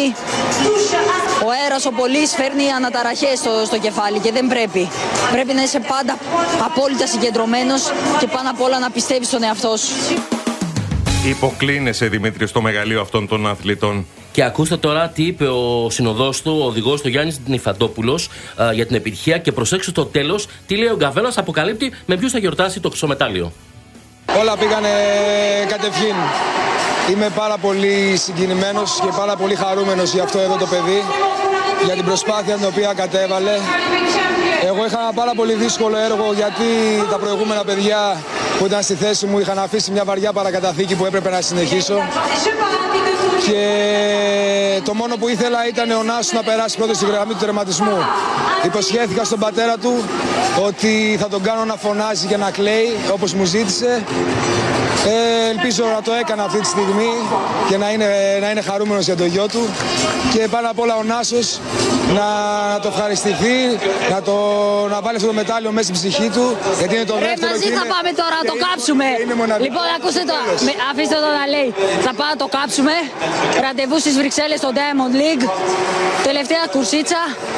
ο αέρας ο πολύς φέρνει αναταραχές στο κεφάλι και δεν πρέπει. Πρέπει να είσαι πάντα απόλυτα συγκεντρωμένος και πάνω απ' όλα να πιστεύεις στον εαυτό σου. Υποκλίνεσαι, Δημήτρη, στο μεγαλείο αυτών των αθλητών. Και ακούστε τώρα τι είπε ο συνοδός του, ο οδηγός του Γιάννης Νιφαντόπουλος για την επιτυχία. Και προσέξτε στο τέλος τι λέει ο Γκαβέλας, αποκαλύπτει με ποιους θα γιορτάσει το χρυσό μετάλλιο. Όλα πήγανε κατευχήν. Είμαι πάρα πολύ συγκινημένος και πάρα πολύ χαρούμενος για αυτό εδώ το παιδί, για την προσπάθεια την οποία κατέβαλε. Εγώ είχα ένα πάρα πολύ δύσκολο έργο, γιατί τα προηγούμενα παιδιά που ήταν στη θέση μου είχαν αφήσει μια βαριά παρακαταθήκη που έπρεπε να συνεχίσω. Και Το μόνο που ήθελα ήταν ο Νάσος να περάσει πρώτος στη γραμμή του τερματισμού. Υποσχέθηκα στον πατέρα του ότι θα τον κάνω να φωνάζει και να κλαίει όπως μου ζήτησε. Ελπίζω να το έκανα αυτή τη στιγμή και να είναι χαρούμενος για το γιο του. Και πάνω απ' όλα ο Νάσος να το ευχαριστηθεί, να βάλει αυτό το μετάλλιο μέσα στην ψυχή του. Γιατί είναι το δεύτερο. Μαζί θα πάμε τώρα να το κάψουμε. Λοιπόν, ακούστε το. Αφήστε το να λέει. Θα πάμε να το κάψουμε. Ραντεβού στις Βρυξέλλες στο Diamond League. Τελευταία κουρσίτσα.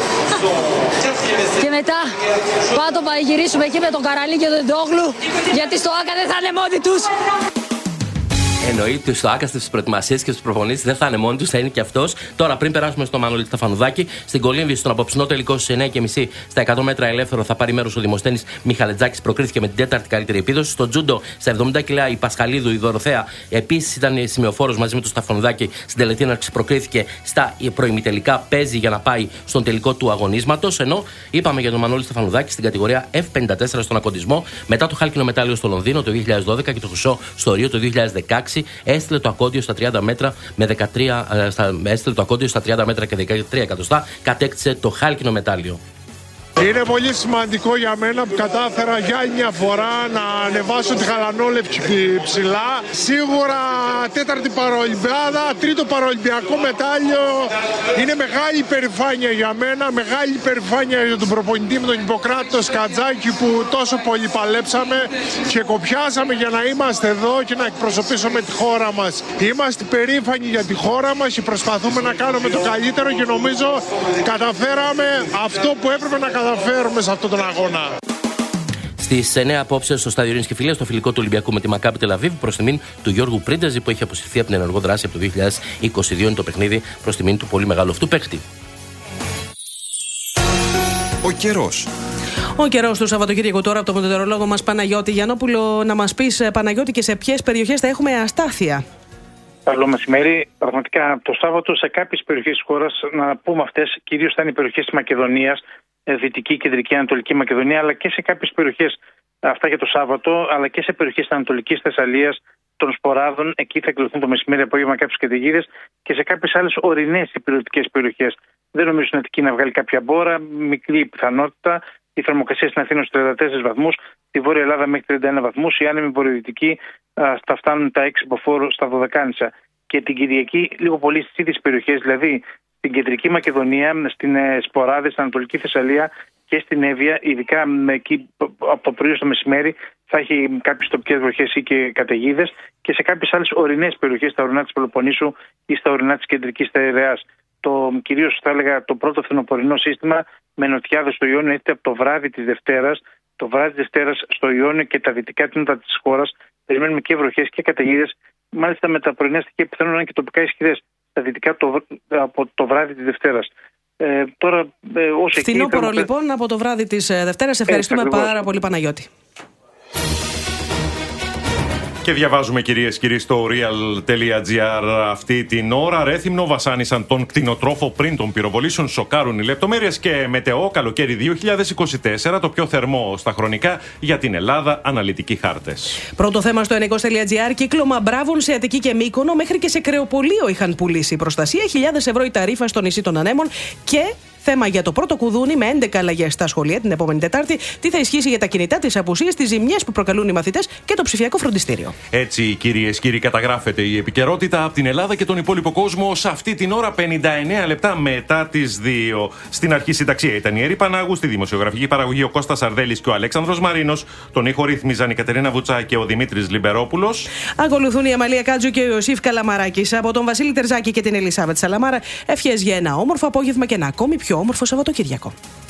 Και μετά πάμε να το πανηγυρίσουμε εκεί με τον Καραλί και τον Ντόγλου. Γιατί στο Άκα δεν θα είναι μόνοι τους. Εννοείται στο Άκα στις προετοιμασίες και στις προπονήσεις δεν θα είναι μόνοι τους, θα είναι και αυτός. Τώρα, πριν περάσουμε στο Μανώλη Σταφανουδάκη, στην Κολύμβη, στον απόψινό τελικό στις 9.30 στα 100 μέτρα ελεύθερο θα πάρει μέρος ο Δημοσθένης Μιχαλετζάκης, προκρίθηκε με την τέταρτη καλύτερη επίδοση. Στο Τζούντο, στα 70 κιλά, η Πασχαλίδου, η Δωροθέα, επίσης ήταν σημειοφόρος μαζί με τον Σταφανουδάκη στην τελετή έναρξη, προκρίθηκε στα προημιτελικά, παίζει για να πάει στον τελικό του αγωνίσματος. Ενώ είπαμε για τον Μανώλη Σταφανουδάκη στην κατηγορία F54 στον ακοντισμό, μετά το χάλκινο μετάλλιο στο Λονδίνο το 2012 και το χρυσό στο Ρίο το 2016. Έστειλε το ακόντιο στα 30 μέτρα με 13, έστειλε το ακόντιο στα 30 μέτρα και 13 εκατοστά, κατέκτησε το χάλκινο μετάλλιο. Είναι πολύ σημαντικό για μένα που κατάφερα για άλλη μια φορά να ανεβάσω τη Χαλανόλευκη ψηλά. Σίγουρα τέταρτη παραολυμπιάδα, τρίτο παραολυμπιακό μετάλλιο. Είναι μεγάλη υπερηφάνεια για μένα, μεγάλη υπερηφάνεια για τον προπονητή με τον Ιπποκράτη Σκατζάκη που τόσο πολύ παλέψαμε και κοπιάσαμε για να είμαστε εδώ και να εκπροσωπήσουμε τη χώρα μας. Είμαστε περήφανοι για τη χώρα μας και προσπαθούμε να κάνουμε το καλύτερο και νομίζω καταφέραμε αυτό που έπρεπε να καταφέρουμε σε αυτόν τον αγώνα. Στις 9 απόψε στο στάδιο Ειρήνης και Φιλίας, στο φιλικό του Ολυμπιακού με τη Μακάμπι Τελαβίβ, προς τιμήν του Γιώργου Πρίντεζη που έχει αποσυρθεί από την ενεργό δράση από το 2022. Είναι το παιχνίδι προς τιμήν του πολύ μεγάλου αυτού παίκτη. Ο καιρός. Ο καιρός του Σαββατοκύριακου τώρα από το μετεωρολόγο μας Παναγιώτη Γιαννόπουλο. Να μας πεις, Παναγιώτη, και σε ποιες περιοχές θα έχουμε αστάθεια. Καλό μεσημέρι. Πραγματικά το Σάββατο σε κάποιες περιοχές της χώρας, να πούμε αυτές, κυρίως θα είναι οι περιοχές της Μακεδονίας, Δυτική, Κεντρική, Ανατολική Μακεδονία, αλλά και σε κάποιες περιοχές, αυτά για το Σάββατο, αλλά και σε περιοχές της Ανατολικής Θεσσαλίας, των Σποράδων. Εκεί θα εκδοθούν το μεσημέρι απόγευμα κάποιες καταιγίδες και σε κάποιες άλλες ορεινές υπηρετικές περιοχές. Δεν νομίζω στην Αττική να βγάλει κάποια μπόρα, μικρή πιθανότητα. Η θερμοκρασία στην Αθήνα στους 34 βαθμούς, στη Βόρεια Ελλάδα μέχρι 31 βαθμούς, οι άνεμοι βορειοδυτικοί θα φτάνουν τα 6 μποφόρ στα 12. Και την Κυριακή, λίγο πολύ στις ίδιες περιοχές, δηλαδή στην Κεντρική Μακεδονία, στην Σποράδες, στην Ανατολική Θεσσαλία και στην Εύβοια, ειδικά εκεί από το πρωί στο μεσημέρι, θα έχει κάποιες τοπικές βροχές ή και καταιγίδες και σε κάποιες άλλες ορεινές περιοχές, στα ορεινά της Πελοποννήσου ή στα ορεινά της Κεντρικής Στερεάς. Κυρίως θα έλεγα το πρώτο φθινοπορεινό σύστημα με νοτιάδες στο Ιόνιο έρχεται από το βράδυ της Δευτέρας. Το βράδυ της Δευτέρας στο Ιόνιο και τα δυτικά τμήματα της χώρας περιμένουμε και βροχές και καταιγίδες. Μάλιστα με τα πρωινά στοιχεία πιθανόν να είναι και τοπικά ισχυρές στα δυτικά από το βράδυ της Δευτέρας. Τώρα, φθινόπωρο λοιπόν από το βράδυ της Δευτέρας. Ευχαριστούμε πάρα πολύ, Παναγιώτη. Και διαβάζουμε, κυρίες και κύριοι, στο real.gr αυτή την ώρα. Ρέθυμνο βασάνισαν τον κτηνοτρόφο πριν των πυροβολήσεων. Σοκάρουν οι λεπτομέρειες και μετεό καλοκαίρι 2024, το πιο θερμό στα χρονικά για την Ελλάδα. Αναλυτικοί χάρτες. Πρώτο θέμα στο ενικός.gr. Κύκλωμα μπράβων σε Αττική και Μύκονο. Μέχρι και σε κρεοπολείο είχαν πουλήσει προστασία. 1.000 ευρώ η ταρίφα στο νησί των Ανέμων. Και θέμα για το πρώτο κουδούνι με 11 αλλαγές στα σχολεία την επόμενη Τετάρτη. Τι θα ισχύσει για τα κινητά, τις απουσίες, τις ζημιές που προκαλούν οι μαθητές και το ψηφιακό φροντιστήριο. Έτσι, κυρίες και κύριοι, καταγράφεται η επικαιρότητα από την Ελλάδα και τον υπόλοιπο κόσμο σε αυτή την ώρα, 59 λεπτά μετά τις 2. Στην αρχή συνταξία ήταν η Έρη Πανάγου, στη δημοσιογραφική παραγωγή ο Κώστας Αρδέλης και ο Αλέξανδρος Μαρίνος. Τον ήχο ρύθμιζαν η Κατερίνα Βουτσά και ο Δημήτρης Λιμπερόπουλος. Ακολουθούν η Αμαλία Κάτζου και ο Ιωσήφ Καλαμαράκης. Από τον Βασίλη Τερζάκη και την Ελισάβετ Σαλαμάρα, ευχές για ένα όμορφο απόγευμα και ένα ακόμη πιο όμορφο Σαββατοκύριακο.